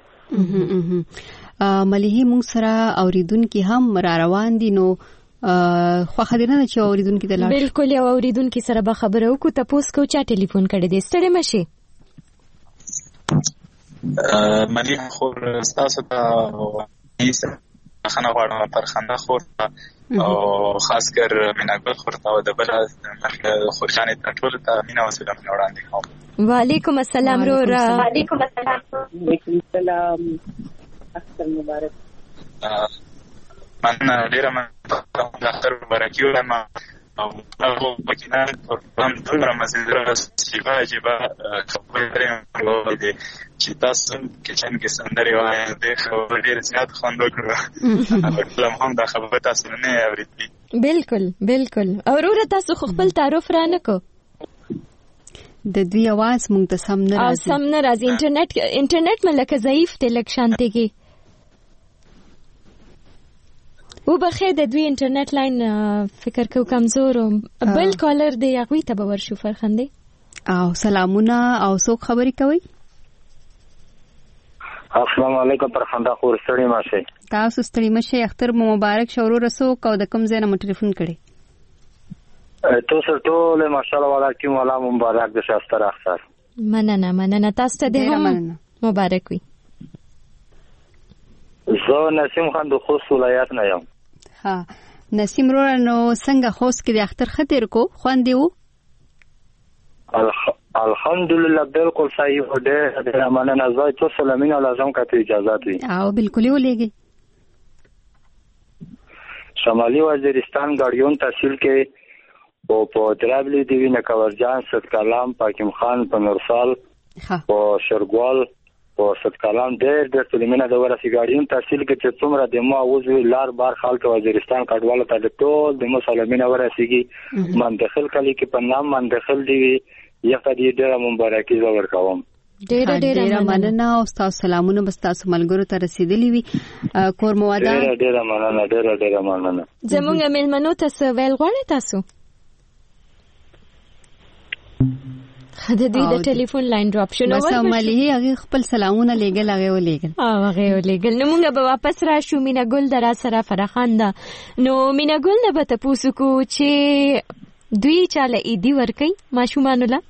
مليحي موږ سره اوریدونکو هم را روان دي نو خو خدای نه چې اوریدونکو د لاړ بالکل یو اوریدونکو سره به خبرو کو تاسو کو چا ټلیفون کړی دی ستړي مشي مليحه خو تاسو ته خنه غواړم پر خنده خور او خاص کر میناګل خورته او د بل خوشانه ټول ته مینا وسلام وړاندې کوم وعلیکم السلام وعلیکم السلام احسن مبارک من ډیره من اختر مبارکي ولما او هغه پکینه هم ټول رمضان سیبا جبا خبرې دي چې تاسو کچن کې سندري وایي د خبرې ډیر زیات خوند وکړه لم هم دا خبره تاسو نه اورېدي بالکل اورور تاسو خپل تعارف را نه کو د دوی आवाज مونږ ته سم نه راځي انټرنیټ ملکه ضعیف ته لک شانته کې و بخیر د دوی انټرنیټ لاین فکر کو کمزور بل کالر دی هغه ته به ورشو فرخنده او سلامونه او څوک خبرې کوي السلام علیکم فرخنده خور ستړي ماشه تاسو ستړي مشه اختر مبارک شورو رسو کو د کوم ځای نه ټلیفون کړي تاسو ټول ماشاءالله والا کوم والا مبارک د شاستر اختر مننه تاسو ته د مبارک وي زه نسیم خان د خوست ولایت نه یم ها نسیم رو نو څنګه خوست کې د اختر خطر کو خوان دیو الحمدلله بالکل صحیح و ډېر مننه زه تاسو لمنه لازم کته اجازه دی او بالکل ولېږي شمالي وزیرستان ګاډیون تحصیل کې او په درابلی دیوی نه کورجان ست کلام پاکیم خان په نورسال او شرګوال او ست کلام ډېر تلمنه د ورسې ګاډیون تحصیل کې چې څومره د ما وزوی لار بار خلک وزیرستان کډواله ته ټول د مسلمانانو ورسېږي من داخل کلی کې په نام من داخل دی یو ته ډېر مبارکي زور کوم ډېر مننه او تاسو سلامونه بس تاسو ملګرو ته رسیدلی وي کور مواده ډېر مننه زمونږ ملمنو ته ویل غواړي تاسو د دوی د ټلیفون لاین ډراپ شنو بس مليحي هغه خپل سلامونه لېګل هغه ولېګل نو موږ به واپس راشو مینا ګل درا سره فرخنده نو مینا ګل نه به تاسو کو چې دوی چاله ایدی ورکي ماشومان له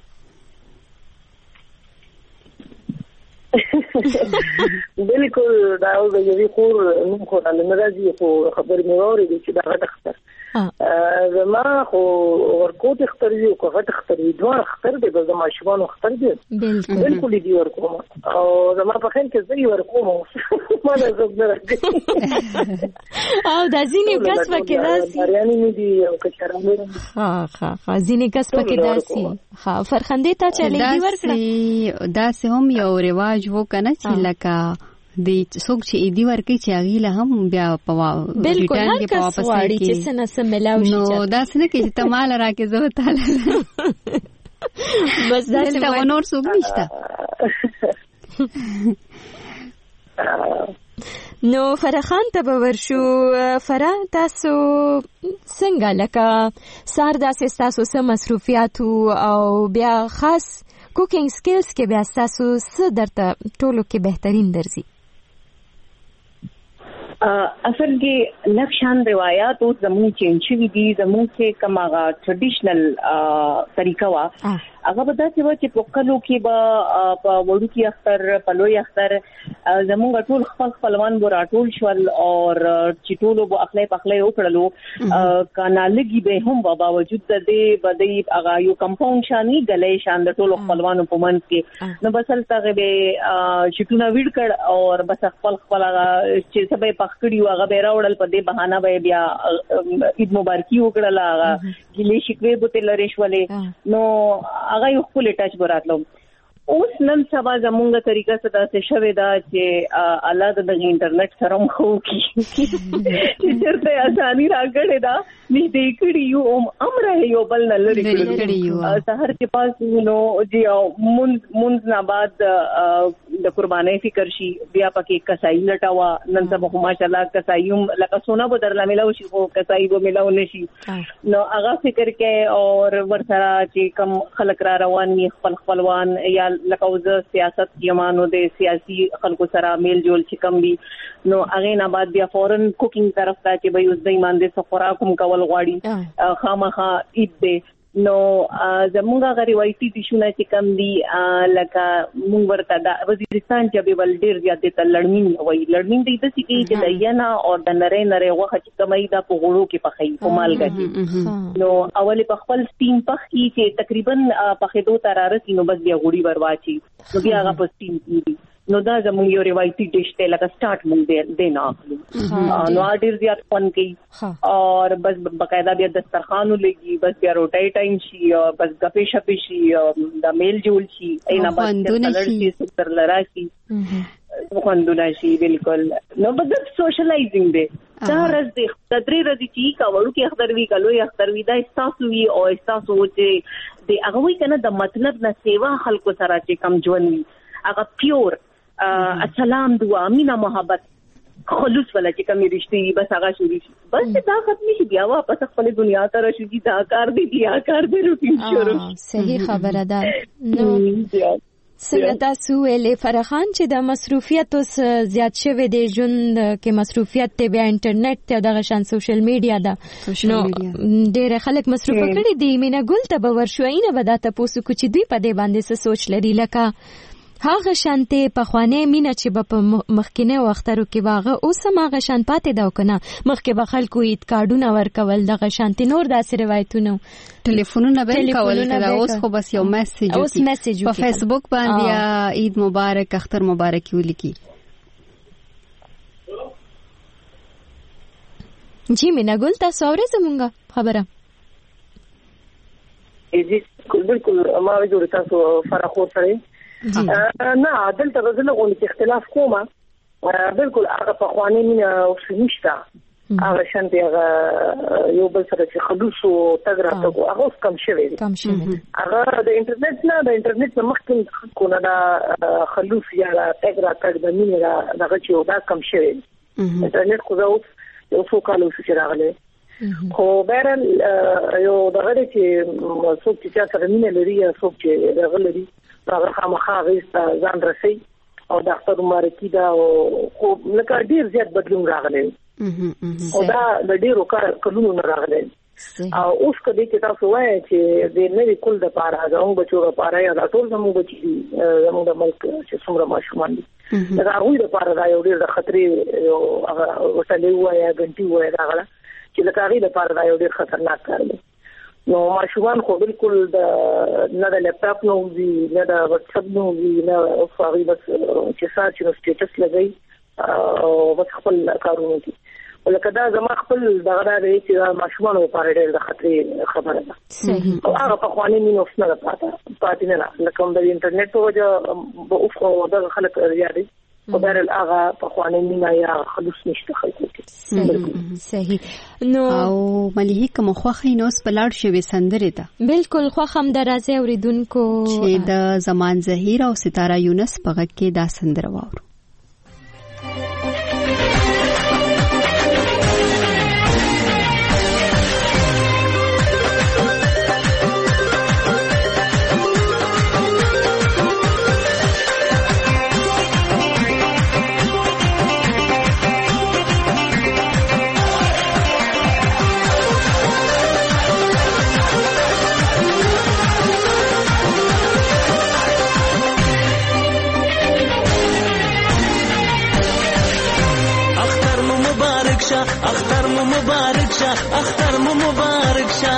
بالکل دا او د یوې خور نوم خو نه راځي خو خبر مې اورېدې چې دا غټ زما خو ورکوټ اختر دی او غټ اختر دی دوه اختر دی به زما شوانو اختر دی بالکل دی ورکوم او زما په خین کې زی ورکوم ما نه زړه راځي او د ځینې کس پکې داسي یعنی مې دی او کچرامه ها ځینې کس پکې داسي ها فرخنده ته چلے دی ورکړه داسې هم یو رواج وو کنه چې لکه د څوک چې ایدی ورکي چې هغه له هم بیا په بالکل هر کس واړي چې سن سم ملاوي نو دا څنګه کې ته مال راکې زو تعالی بس دا څنګه نور څوک نشته نو فرخان ته ورشو فرا تاسو څنګه لکه سار داسې تاسو سم مصروفیات او بیا خاص کوکینګ سکلز کې بیا تاسو څه درته ټولو کې بهترین درځي اصل کې لکشان روایت او زموږ چینج شوی دي زموږ کې کومه ټریډیشنل طریقه وا هغه به داسې و چې په کلو کې به په وړوکي اختر په لوی اختر زمونږ ټول خپلوان به راټول شول او چې ټولو به اخلی پخلی وکړلو کانالګي به هم په باوجود د دې بدې هغه یو کمپاوند شاني غلې شان د ټولو خپلوانو په منځ کې نو بس هلته به شټونه ویډ کړ او بس خپل هغه چې سبې پخکړیو هغه به راوړل په دې بهانه به بیا عید مبارکي وکړل هغه ګلې شکوې به تل لري شولې نو هغه یو خپل ټچ براتلو اوس نن سبا زمونږه طریقه څه داسې شوې ده چې الله د انټرنیټ سره مخ کی چې چرته اساني راغړې ده نږدې کړي یو امره یو بل نه لري کړي سحر کې پاس نو جی مونږ نه بعد د قربانۍ فکر شي بیا پکې کسای لټاوه نن سبا خو ماشاءالله کسایوم لکه سونا به درلا ملاو شي خو کسای به ملاو نشي نو هغه فکر کې او ورسره چې کم خلک را روان دي خپلوان یا لکه د سیاست یمانو د سیاسي خلکو سره میل جول چې کم دي نو هغه نه بعد بیا فورن کوکینګ طرف ته چې به اوس د ایمان د سفرا کوم کول غواړي خامخا عید دی نو زمونږه غریوایتي ډیشونه چې کم دي لکه مونږ ورته د وزیرستان چې به ول ډیر زیات د لړمین وای لړمین د دې چې د یانا او د نره وخت چې کمای د پغړو کې پخې په مالګه نو اول په خپل سټیم پخ کې چې تقریبا پخې دوه تراره نو بس بیا غوړي ورواچي نو بیا هغه په سټیم کې نو دا زموږ یو روایتي ډیش ته لکه سٹارټ مونږ دینا نو ډیر زیات فن کوي او بس بقاعده بیا دسترخوان لګي بس بیا روټای ټایم شي بس غپې شپې شي د میل جوړ شي اینا بس کلر شي سپر لراشي خوندونه شي بالکل نو بس سوشلایزینګ دی دا رز دی د درې ورځې چې کاوړو کې اختر وی کلوې اختر وی دا احساس وی او احساس و چې د هغه وی کنه د مطلب نه سیوا خلکو سره چې کم ژوند وی هغه پیور السلام دعا مینا محبت خلوص ولا چې کومې رښتې بس هغه شروع شي بس دا ختم شي بیا واپس خپل دنیا ته راشي چې دا کار دی بیا کار دی روټین شروع صحیح خبره ده نو څنګه تاسو ویلې فرخان چې د مصروفیت اوس زیات شوی دی ژوند کې مصروفیت ته بیا انټرنیټ ته دغه شان سوشل میډیا ده نو ډېر خلک مصروف کړي دي مینا ګل ته به ورشوینه به دا تاسو کو چې دوی په دې باندې څه سوچ لري لکه هغه شانته په خوانه مینا چې په مخکینه وخترو کې واغه اوس هغه شان پاتې دا وکنه مخکې به خلکو ایت کارډونه ورکول دغه شانته نور داسې روایتونه ټلیفونونه به کول کړه اوس خو بس یو میسج په فیسبوک باندې عید مبارک اختر مبارک ولیکي جی مینا ګل تاسو اورئ زمونږه خبره بالکل ما جوړ تاسو فرخو سره نه دلته غوښنه غوښنه چې اختلاف کومه بالکل هغه په خوانې مینه او شنشتا هغه شانتي هغه یو بل سره چې خلوص او تګرا ته هغه کم شوی هغه د انټرنیټ مخکې کو نه دا خلوص یا تګرا تګ د مینه هغه چې دا کم شوی انټرنیټ خو یو څو کالو چې راغله خو بیرل یو دغه چې څوک چې سره مینه لري یا څوک چې دغه لري هغه خامخا غیسته ځان رسي او د اختر مبارکي دا خو لکه ډیر زیات بدلون راغلی او دا د ډیرو کلونو نه راغلی او اوس کله چې تاسو وایي چې د نوې کول د پاره زموږ بچو لپاره یا ټول زموږ بچي زموږ د ملک چې څومره ماشومان دي دا هغوی لپاره دا یو ډیر د خطرې یو هغه وسلې وایي غنټي وایي راغله چې لکه هغوی لپاره دا یو ډیر خطرناک کار دی نو ماشومان خو بالکل د نه د لپټاپ نو وی نه د واتس اپ نو وی نه فاري بس چې ساتي نو سټیټس لګي او بس خپل کارونه کوي ولکه دا زما خپل دغه دی چې ماشومان لپاره ډېر د خطرې خبره ده صحیح او هغه په خوانې مين اوس نه پاتې نه لکه د انټرنیټ په وجه به اوس د خلک زیاتې په بهر هغه په خوانې مين یا خلوص نشته خلکو کې صحیح نو او مليحي کوم خوخي نو سپلاړ شوي سندره ده بالکل خوخم درازه اوریدونکو چې د زمان زهیر او ستاره یونس په غږ کې دا سندره واورو شه اختر مو مبارک شه اختر مو مبارک شه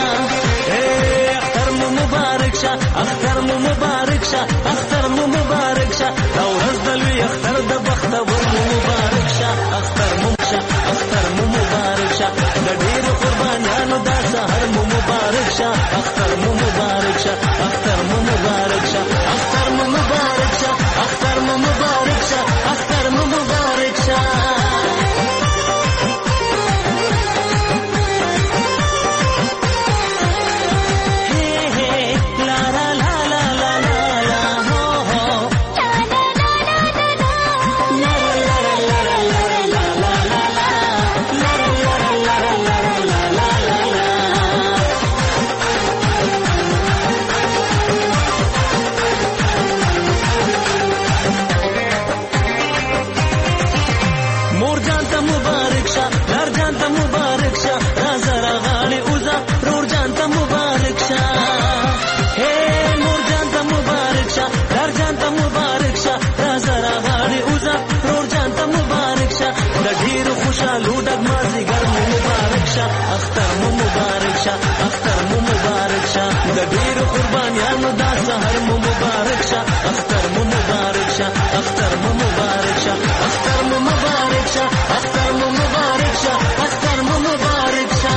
اختر مو مبارک شه اختر مو مبارک شه اختر مو مبارک شه دا ورځ د لوی اختر د بختور مو مبارک شه اختر مو شه اختر مو مبارک شه د ډېرو قربانیانو دا سحر مو مبارک شه اختر مو مبارک شه اختر مو مبارک شه اختر مو مبارک شه اختر مو مبارک شه اختر مو مبارک شه اختر مو مبارک شه اختر مو مبارک شه د ډېرو قربانیانو دا سحر مو مبارک شه اختر مو مبارک شه اختر مو مبارک شه اختر مو مبارک شه اختر مو مبارک شه اختر مو مبارک شه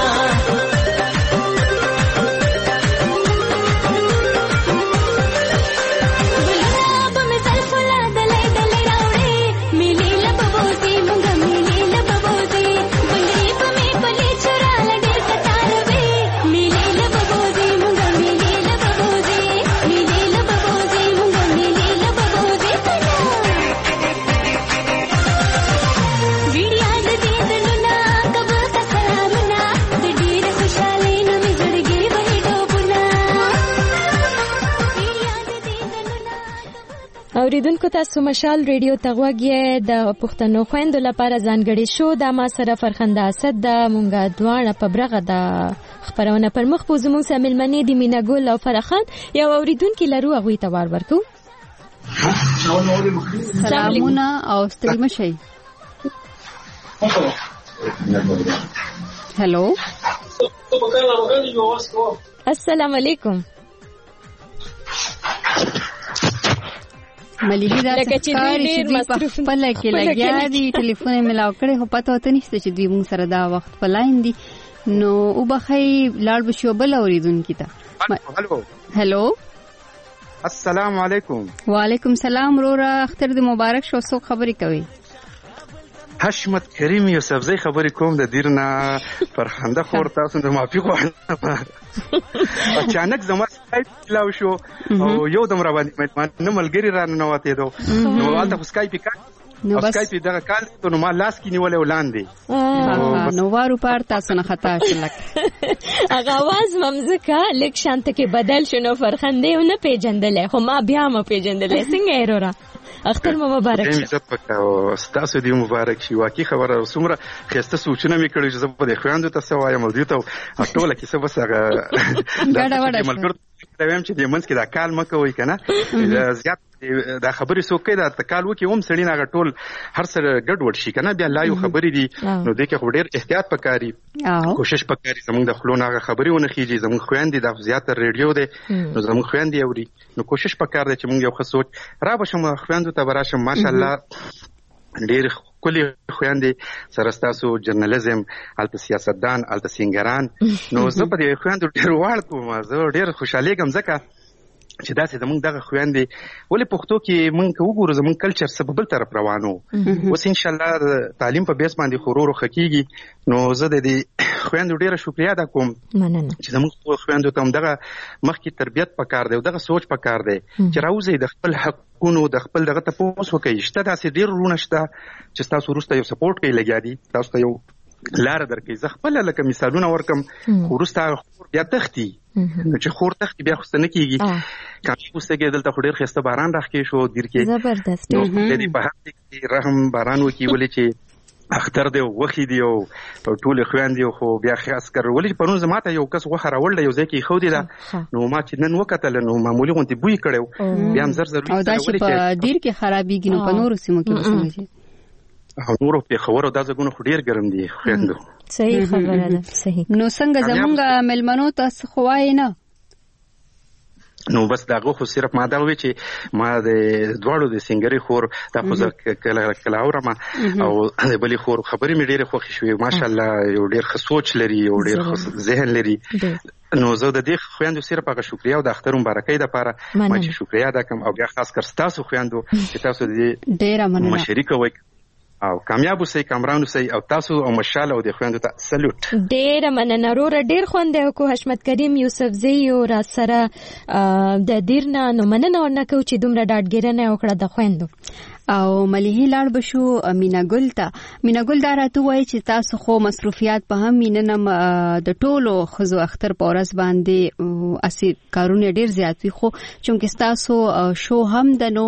اوریدونکو تاسو مشال ریډیو تغوږی د پښتنو خويندو لپاره ځانګړي شو د ما سره فرخنده اسد د مونږه دواړه په برغه د خبرونه پر مخ پوزمو سامل منی د میناګل او فرخان یو اوریدونکو لرو هغه ته وار ورکو سلامونه او ستړي مشي هلو السلام علیکم مليحي دا څکاري چې دوی په خپل کې لګیا دي ټلیفون یې ملاو کړی خو پته وته نشته چې دوی موږ سره دا وخت په لاین دي نو وبخي لاړ بشو بل اوریدونکو ته هلو السلام علیکم وعلیکم السلام رورا اختر دې مبارک شو څو خبرې کوي حشمت کریم یوسفزی خبرې کوم د دیرنا فرخنده خور تاسو د معافي غواړم اچانک زما سکایپ لاو شو او یو دم را باندې مې ملګری را ننواتې دو نو والته سکایپ کا نو سکایپ دغه کال ته نو ما لاس کې نیولې ولاندې نو وارو پار تاسو نه خطا شلک هغه आवाज ممزکه لیک شانت کې بدل شنو فرخنده نه پیجندلې خو ما بیا ما پیجندلې څنګه ایرورا اختر مو مبارک شه عزت وکاو ستاسو دی مبارک شي واقعي خبره سمره خسته سوچنه مې کړې چې زه په خويندو ته سوایم او دیته ټوله کې څه وسغه ګډه وډه ملګر ته ویم چې د منځ کې دا کال مکه وای کنه زیات دا خبرې څوک دا تکال وکي هم سړی نه ټول هر سره ګډ وډ شي کنه بیا لایو خبرې دي نو دغه خو ډېر احتیاط پکاري کوشش پکاري زموږ د خلونو هغه خبرې ونه خيږي زموږ خويندې د زیات ریډیو دي نو زموږ خويندې اوري نو کوشش پکار دي چې موږ یو ښه سوچ را بشم خويندو ته براشم ماشاءالله ډېر کلی خويندې سره تاسو جرنالیزم الته سیاستدان الته سینګران نو زه په دې خويندو ډېر واړ کوم زه ډېر خوشاله ګم ځکه چې دا چې زمونږ دغه خويندې ولې پښتو کې مونږ وګورو زمونږ کلچر سبب بل طرف روانو اوس ان شاء الله تعلیم په بیس باندې خورورو خکېږي نو زه د دې خويندو ډیره شکریا ده کوم چې زمونږ خويندو ته دغه مخکې تربیت پکار دی او دغه سوچ پکار دی چې راوځي د خپل حقونو د خپل دغه تاسو کوي شته داسې ډیر رونه شته چې تاسو ورسته یو سپورټ کوي لګیا دي تاسو ته یو لار درکې زه خپل لکه مثالونه ورکم ورسته بیا تختی چې خور تختی بیا خوسته نه کیږي کله خوسته کې دلته خو ډیر خسته باران راخې شو دیر کې زبردست نو دې په هغه کې رحم باران وکي ولې چې اختر دی وخی دی او ټول خويندې خو بیا خاص کر ولې پرون زماته یو کس وخه راول یو ځکه خو دی دا نو ما چې نن وکتل نو معمولی غونتی بوی کړو بیا هم زر ضروري او دا چې په دیر کې خرابېږي نو په نورو سیمو کې وسنګي نور په خبرو دا ځګونه خو ډیر ګرم دي خويندو. صحیح خبره ده. صحیح. نو څنګه زمونږ ملمنو تاسو خوای نه؟ نو بس داغه خو صرف ما دا وی چې ما د دواړو د سنگري خور د خو کله اورم او د بلی خور خبرې مې ډېره خوښ شوې ماشاءالله یو ډېر ښه سوچ لري یو ډېر ذهن لري. نو زه د دې خويندو صرف هغه شکریا او د اختر مبارکۍ لپاره ما چې شکریا ادا کوم او بیا خاص کر تاسو خويندو چې تاسو دې ډېر مننه مشرک وای او کامیاب اوسئ کامران اوسئ او تاسو او مشال او د خويندو ته سلوټ. ډېر مننه وروره ډېر خوند کو حشمت کریم یوسف زی او را سره د دیرنا نو مننه ورنکو چې دومره ډاډګیرنه وکړه د خويندو. او مليحي لاړ بشو مینا ګل دا راته وایي چې تاسو خو مصروفیات په هم میننم د ټولو خزو اختر په ورځ باندې اسی کارونه ډیر زیات وي خو چونکه تاسو شو هم دنو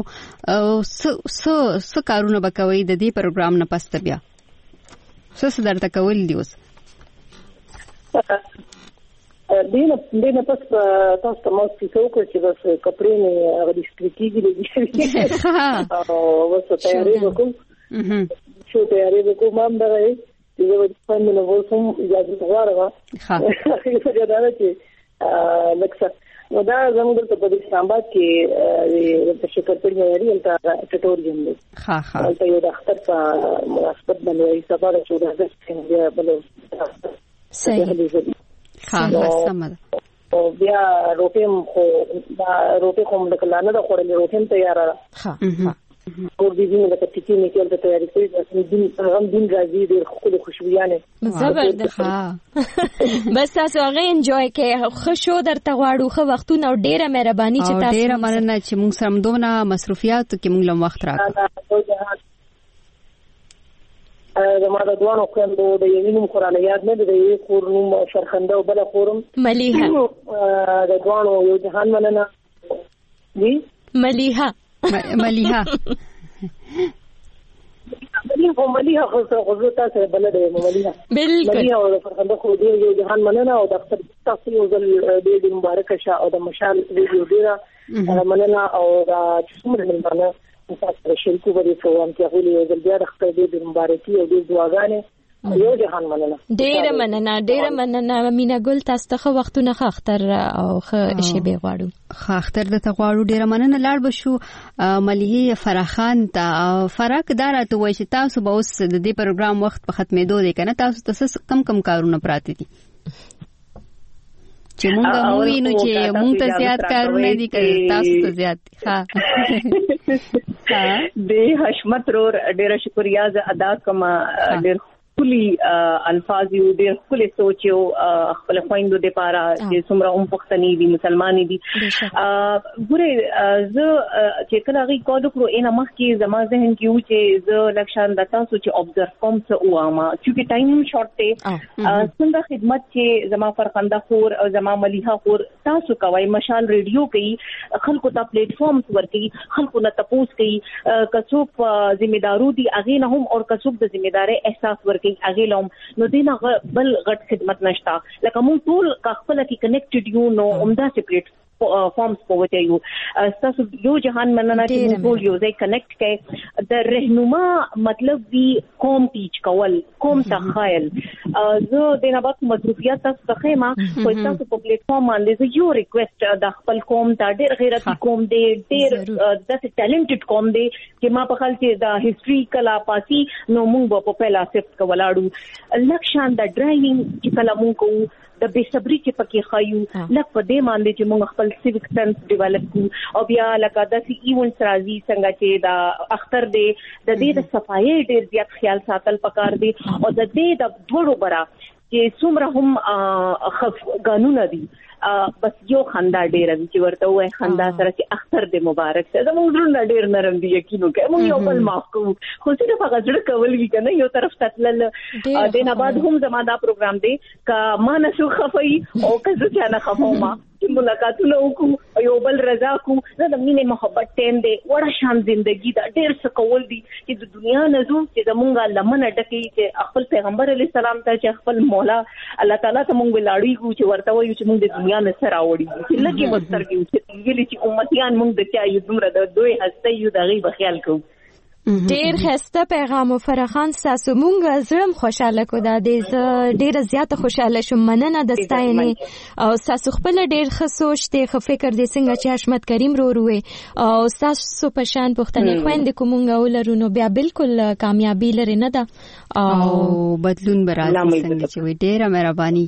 س کارونه بکوي د دې پروګرام نه پسته بیا څه درته کول دی اوس دینه پس تاسو ته مو څه وکړ چې بس کپړې نه هغه ډیسټریکټي دي او وسه تیاری وکړو شو تیاری وکړو مام درې چې زه په پاندنه وسوم اجازه غواړم څه دا چې لکه نو دا زموږ د اسلام آباد کې د شکرپور معیاري الته ټټوریم دی الته یو د اختر په مناسبت باندې سفر شو د څنګه بل صحیح او بیا روټیم خو د کلانه د خورلې روټیم تیار را او د دې د کټی نه کېل د تیاری کوي د دین راځي د خپل خوشبويانه زبردست بس تاسو هغه انجوای کې خوشو درته غواړو خو وختونه ډیره مهرباني چې تاسو ډیره مننه چې موږ سره دومره مصروفیات کې موږ لم وخت راکړو. زما د دوانو خوندو د یوینم قرآن یاد نه د یو کورنوم شرخنده او بل خورم مليحه د دوانو یو جهان مننه دی مليحه خو تاسو بل د مليحه بالکل او د شرخنده خو دی یو جهان مننه او د اختر تاسو یو ځل د مبارک شه او د مشال ویډیو ډیره مننه او د څومره مننه تاسو شریکو باندې پروګرام کې غوړي او د بیا د خپل د مبارکي او د دعاګانې یو جهان مننه ډېر مننه مینا ګل تاسو ته وختونه اختر او خ شی به غواړو اختر د تغواړو ډېر مننه لاړ بشو مليحي فراخان ته فرق دارته وای چې تاسو به اوس د دې پروګرام وخت په ختمېدو دی کنه تاسو کم کارونه پراته دي چې مونږ وینو چې مونږ ته زیات کارونه دي کړي تاسو ته زیات د حشمت رور ډېر شکریا ادا کوم ډېر کلی الفاظ یو ډېر کلی سوچ یو خپل خويندو د پاره چې څومره پښتني دي مسلمانې دي ګوره زه چې کله غي کوډ کړو ان مخ کې زما ذهن کې و چې زه لکشان د تاسو چې observe کوم څه واما چې ټایم شورت ته څنګه خدمت چې زما فرخنده خور او زما مليحه خور تاسو کوي مشال ریډیو کوي خلکو ته پلیټ فارمز ورکي خلکو نه تپوس کوي کڅوب ذمہدارو دي اغه نه هم او کڅوب د ذمہداري احساس ورکي اغه لوم نو دینه بل غټ خدمت نشتا لکه مون ټول خپل کې کنیکټډ یو نو عمده سپریټ فارمز په وته یو تاسو یو جهان مننه چې موږ یو ځای کنیکټ کړي د رهنما مطلب دی قوم ټیچ کول قوم ته خیال زه د نه بعد مصروفیات تاسو ته خیمه خو تاسو په پلیټ فارم باندې یو ریکوست د خپل قوم ته ډېر غیرتی قوم دی ډېر د ټالنټډ قوم دی چې ما په خپل کې د هیستوري کلا پاسي نو موږ په پهلا سیفټ کولاړو لکشان د ډرایوینګ چې کله موږ کوو د بصبري چې پکې خایو لکه په دې باندې چې موږ خپل سیویک سنس ډیولپ کو او بیا لکه د ایونټس راځي څنګه چې د اختر د دې د صفایي ډېر زیات خیال ساتل پکار دي او د دې د دوړو برا چې څومره هم قانون دي بس یو خندا ډېر دي چې ورته وای خندا سره چې اختر دې مبارک شه زموږ ډېر ډېر نرم دي یقینو کې موږ یو بل معاف کوو خو چې په غږ کول وی کنه یو طرف تتلل د نه بعد هم زماده پروګرام دی کا ما نه شو خفای او که څه نه خفوما چې ملاقاتونه وکړو یو بل رضا کو د مینې محبت ټیم دی وړه شان ژوندۍ دا ډېر څه کول دي چې د دنیا نه زو چې زمونږه لمنه ډکې چې خپل پیغمبر علی السلام ته چې خپل مولا الله تعالی ته مونږ لاړیږو چې ورته وایو چې مونږ د دنیا نه سره راوړي چې لګي مستر کې چې امتیان مونږ د چا یو دومره د دوی هسته یو د غي بخیال کو ډیر ښایسته پیغام فرخان تاسو مونږ زړم خوشاله کو دا ډیر زیاته خوشاله شوم مننه د ستاینې او تاسو خپل ډیر ښه سوچ ته ښه فکر دې څنګه چې حشمت کریم روي او تاسو په شان پښتنې خويندې کومه ولرونو بیا بالکل کامیابی لري نه ده او بدلون برابر څنګه چې ډیره مهرباني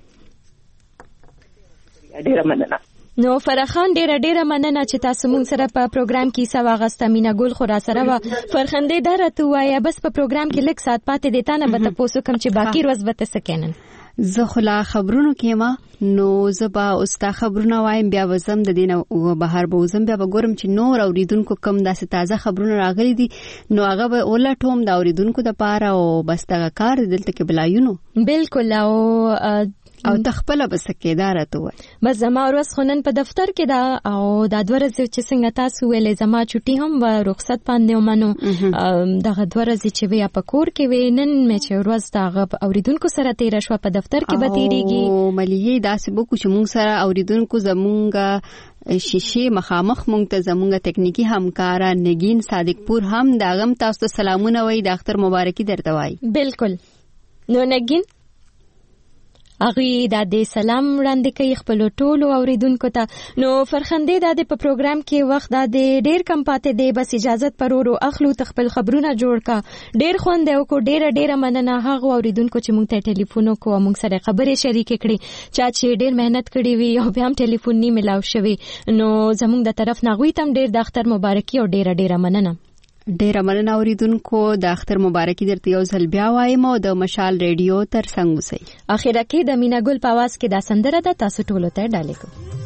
ډیره مننه نو فرخان ډیره مننه چې تاسو مونږ سره په پروګرام کې سوا غسته مینا ګل خورا سره و فرخندې درته وایا بس په پروګرام کې لږ سات پاتې دیتا نه به تاسو کوم چې باقی ورځ به تاسو کینن زه خلا خبرونو کې ما نو زبا اوستا خبرونه وایم بیا وزم د دینه او بهر به وزم بیا وګورم چې نور اوریدونکو کم داسې تازه خبرونه راغلي دي نو هغه به ولټوم د اوریدونکو د پاره او بس دا کار دلته کې بلایونو بالکل او تخپل بسکیدار ته وای بس زما ورځ خونن په دفتر کې دا او د دورز چې څنګه تاسو ویلې زما چټي هم و رخصت باندې ومنو دغه دورز چې بیا په کور کې وینن مې چې ورځ دا اوریدونکو سره تیر شو په دفتر کې به تیریږي او ملي داسې بوکو چې مونږ سره اوریدونکو زمونږ شیشه مخامخ مونږ ته زمونږ تکنیکی همکارا نگین صادق پور هم داغم تاسو سلامونه وای د اختر مبارکي درته وای بالکل نو نگین اغه د سلام وړاندې کوي خپل ټولو اوریدونکو ته نو فرخندې د په پروګرام کې وخت د ډیر کم پاتې دی بس اجازه پرورو اخلو تخپل خبرونه جوړ کا ډیر خوند او کو ډیر مننه هغه اوریدونکو چې مونږ ته ټلیفون کو مونږ سره خبرې شریک کړي چې ډیر مهنت کړي وي او بیا هم ټلیفون نه ملاو شوی نو زموږ د طرف نغوي تم ډیر د اختر مبارکي او ډیر مننه ډیر مننه اوریدونکو د اختر مبارکي درته یو ځل بیا وایم او د مشال ریډیو تر څنګ اوسئ اخیره کې د مینا ګل په आवाज کې دا سندره ده تاسو ټول ته ډالې کو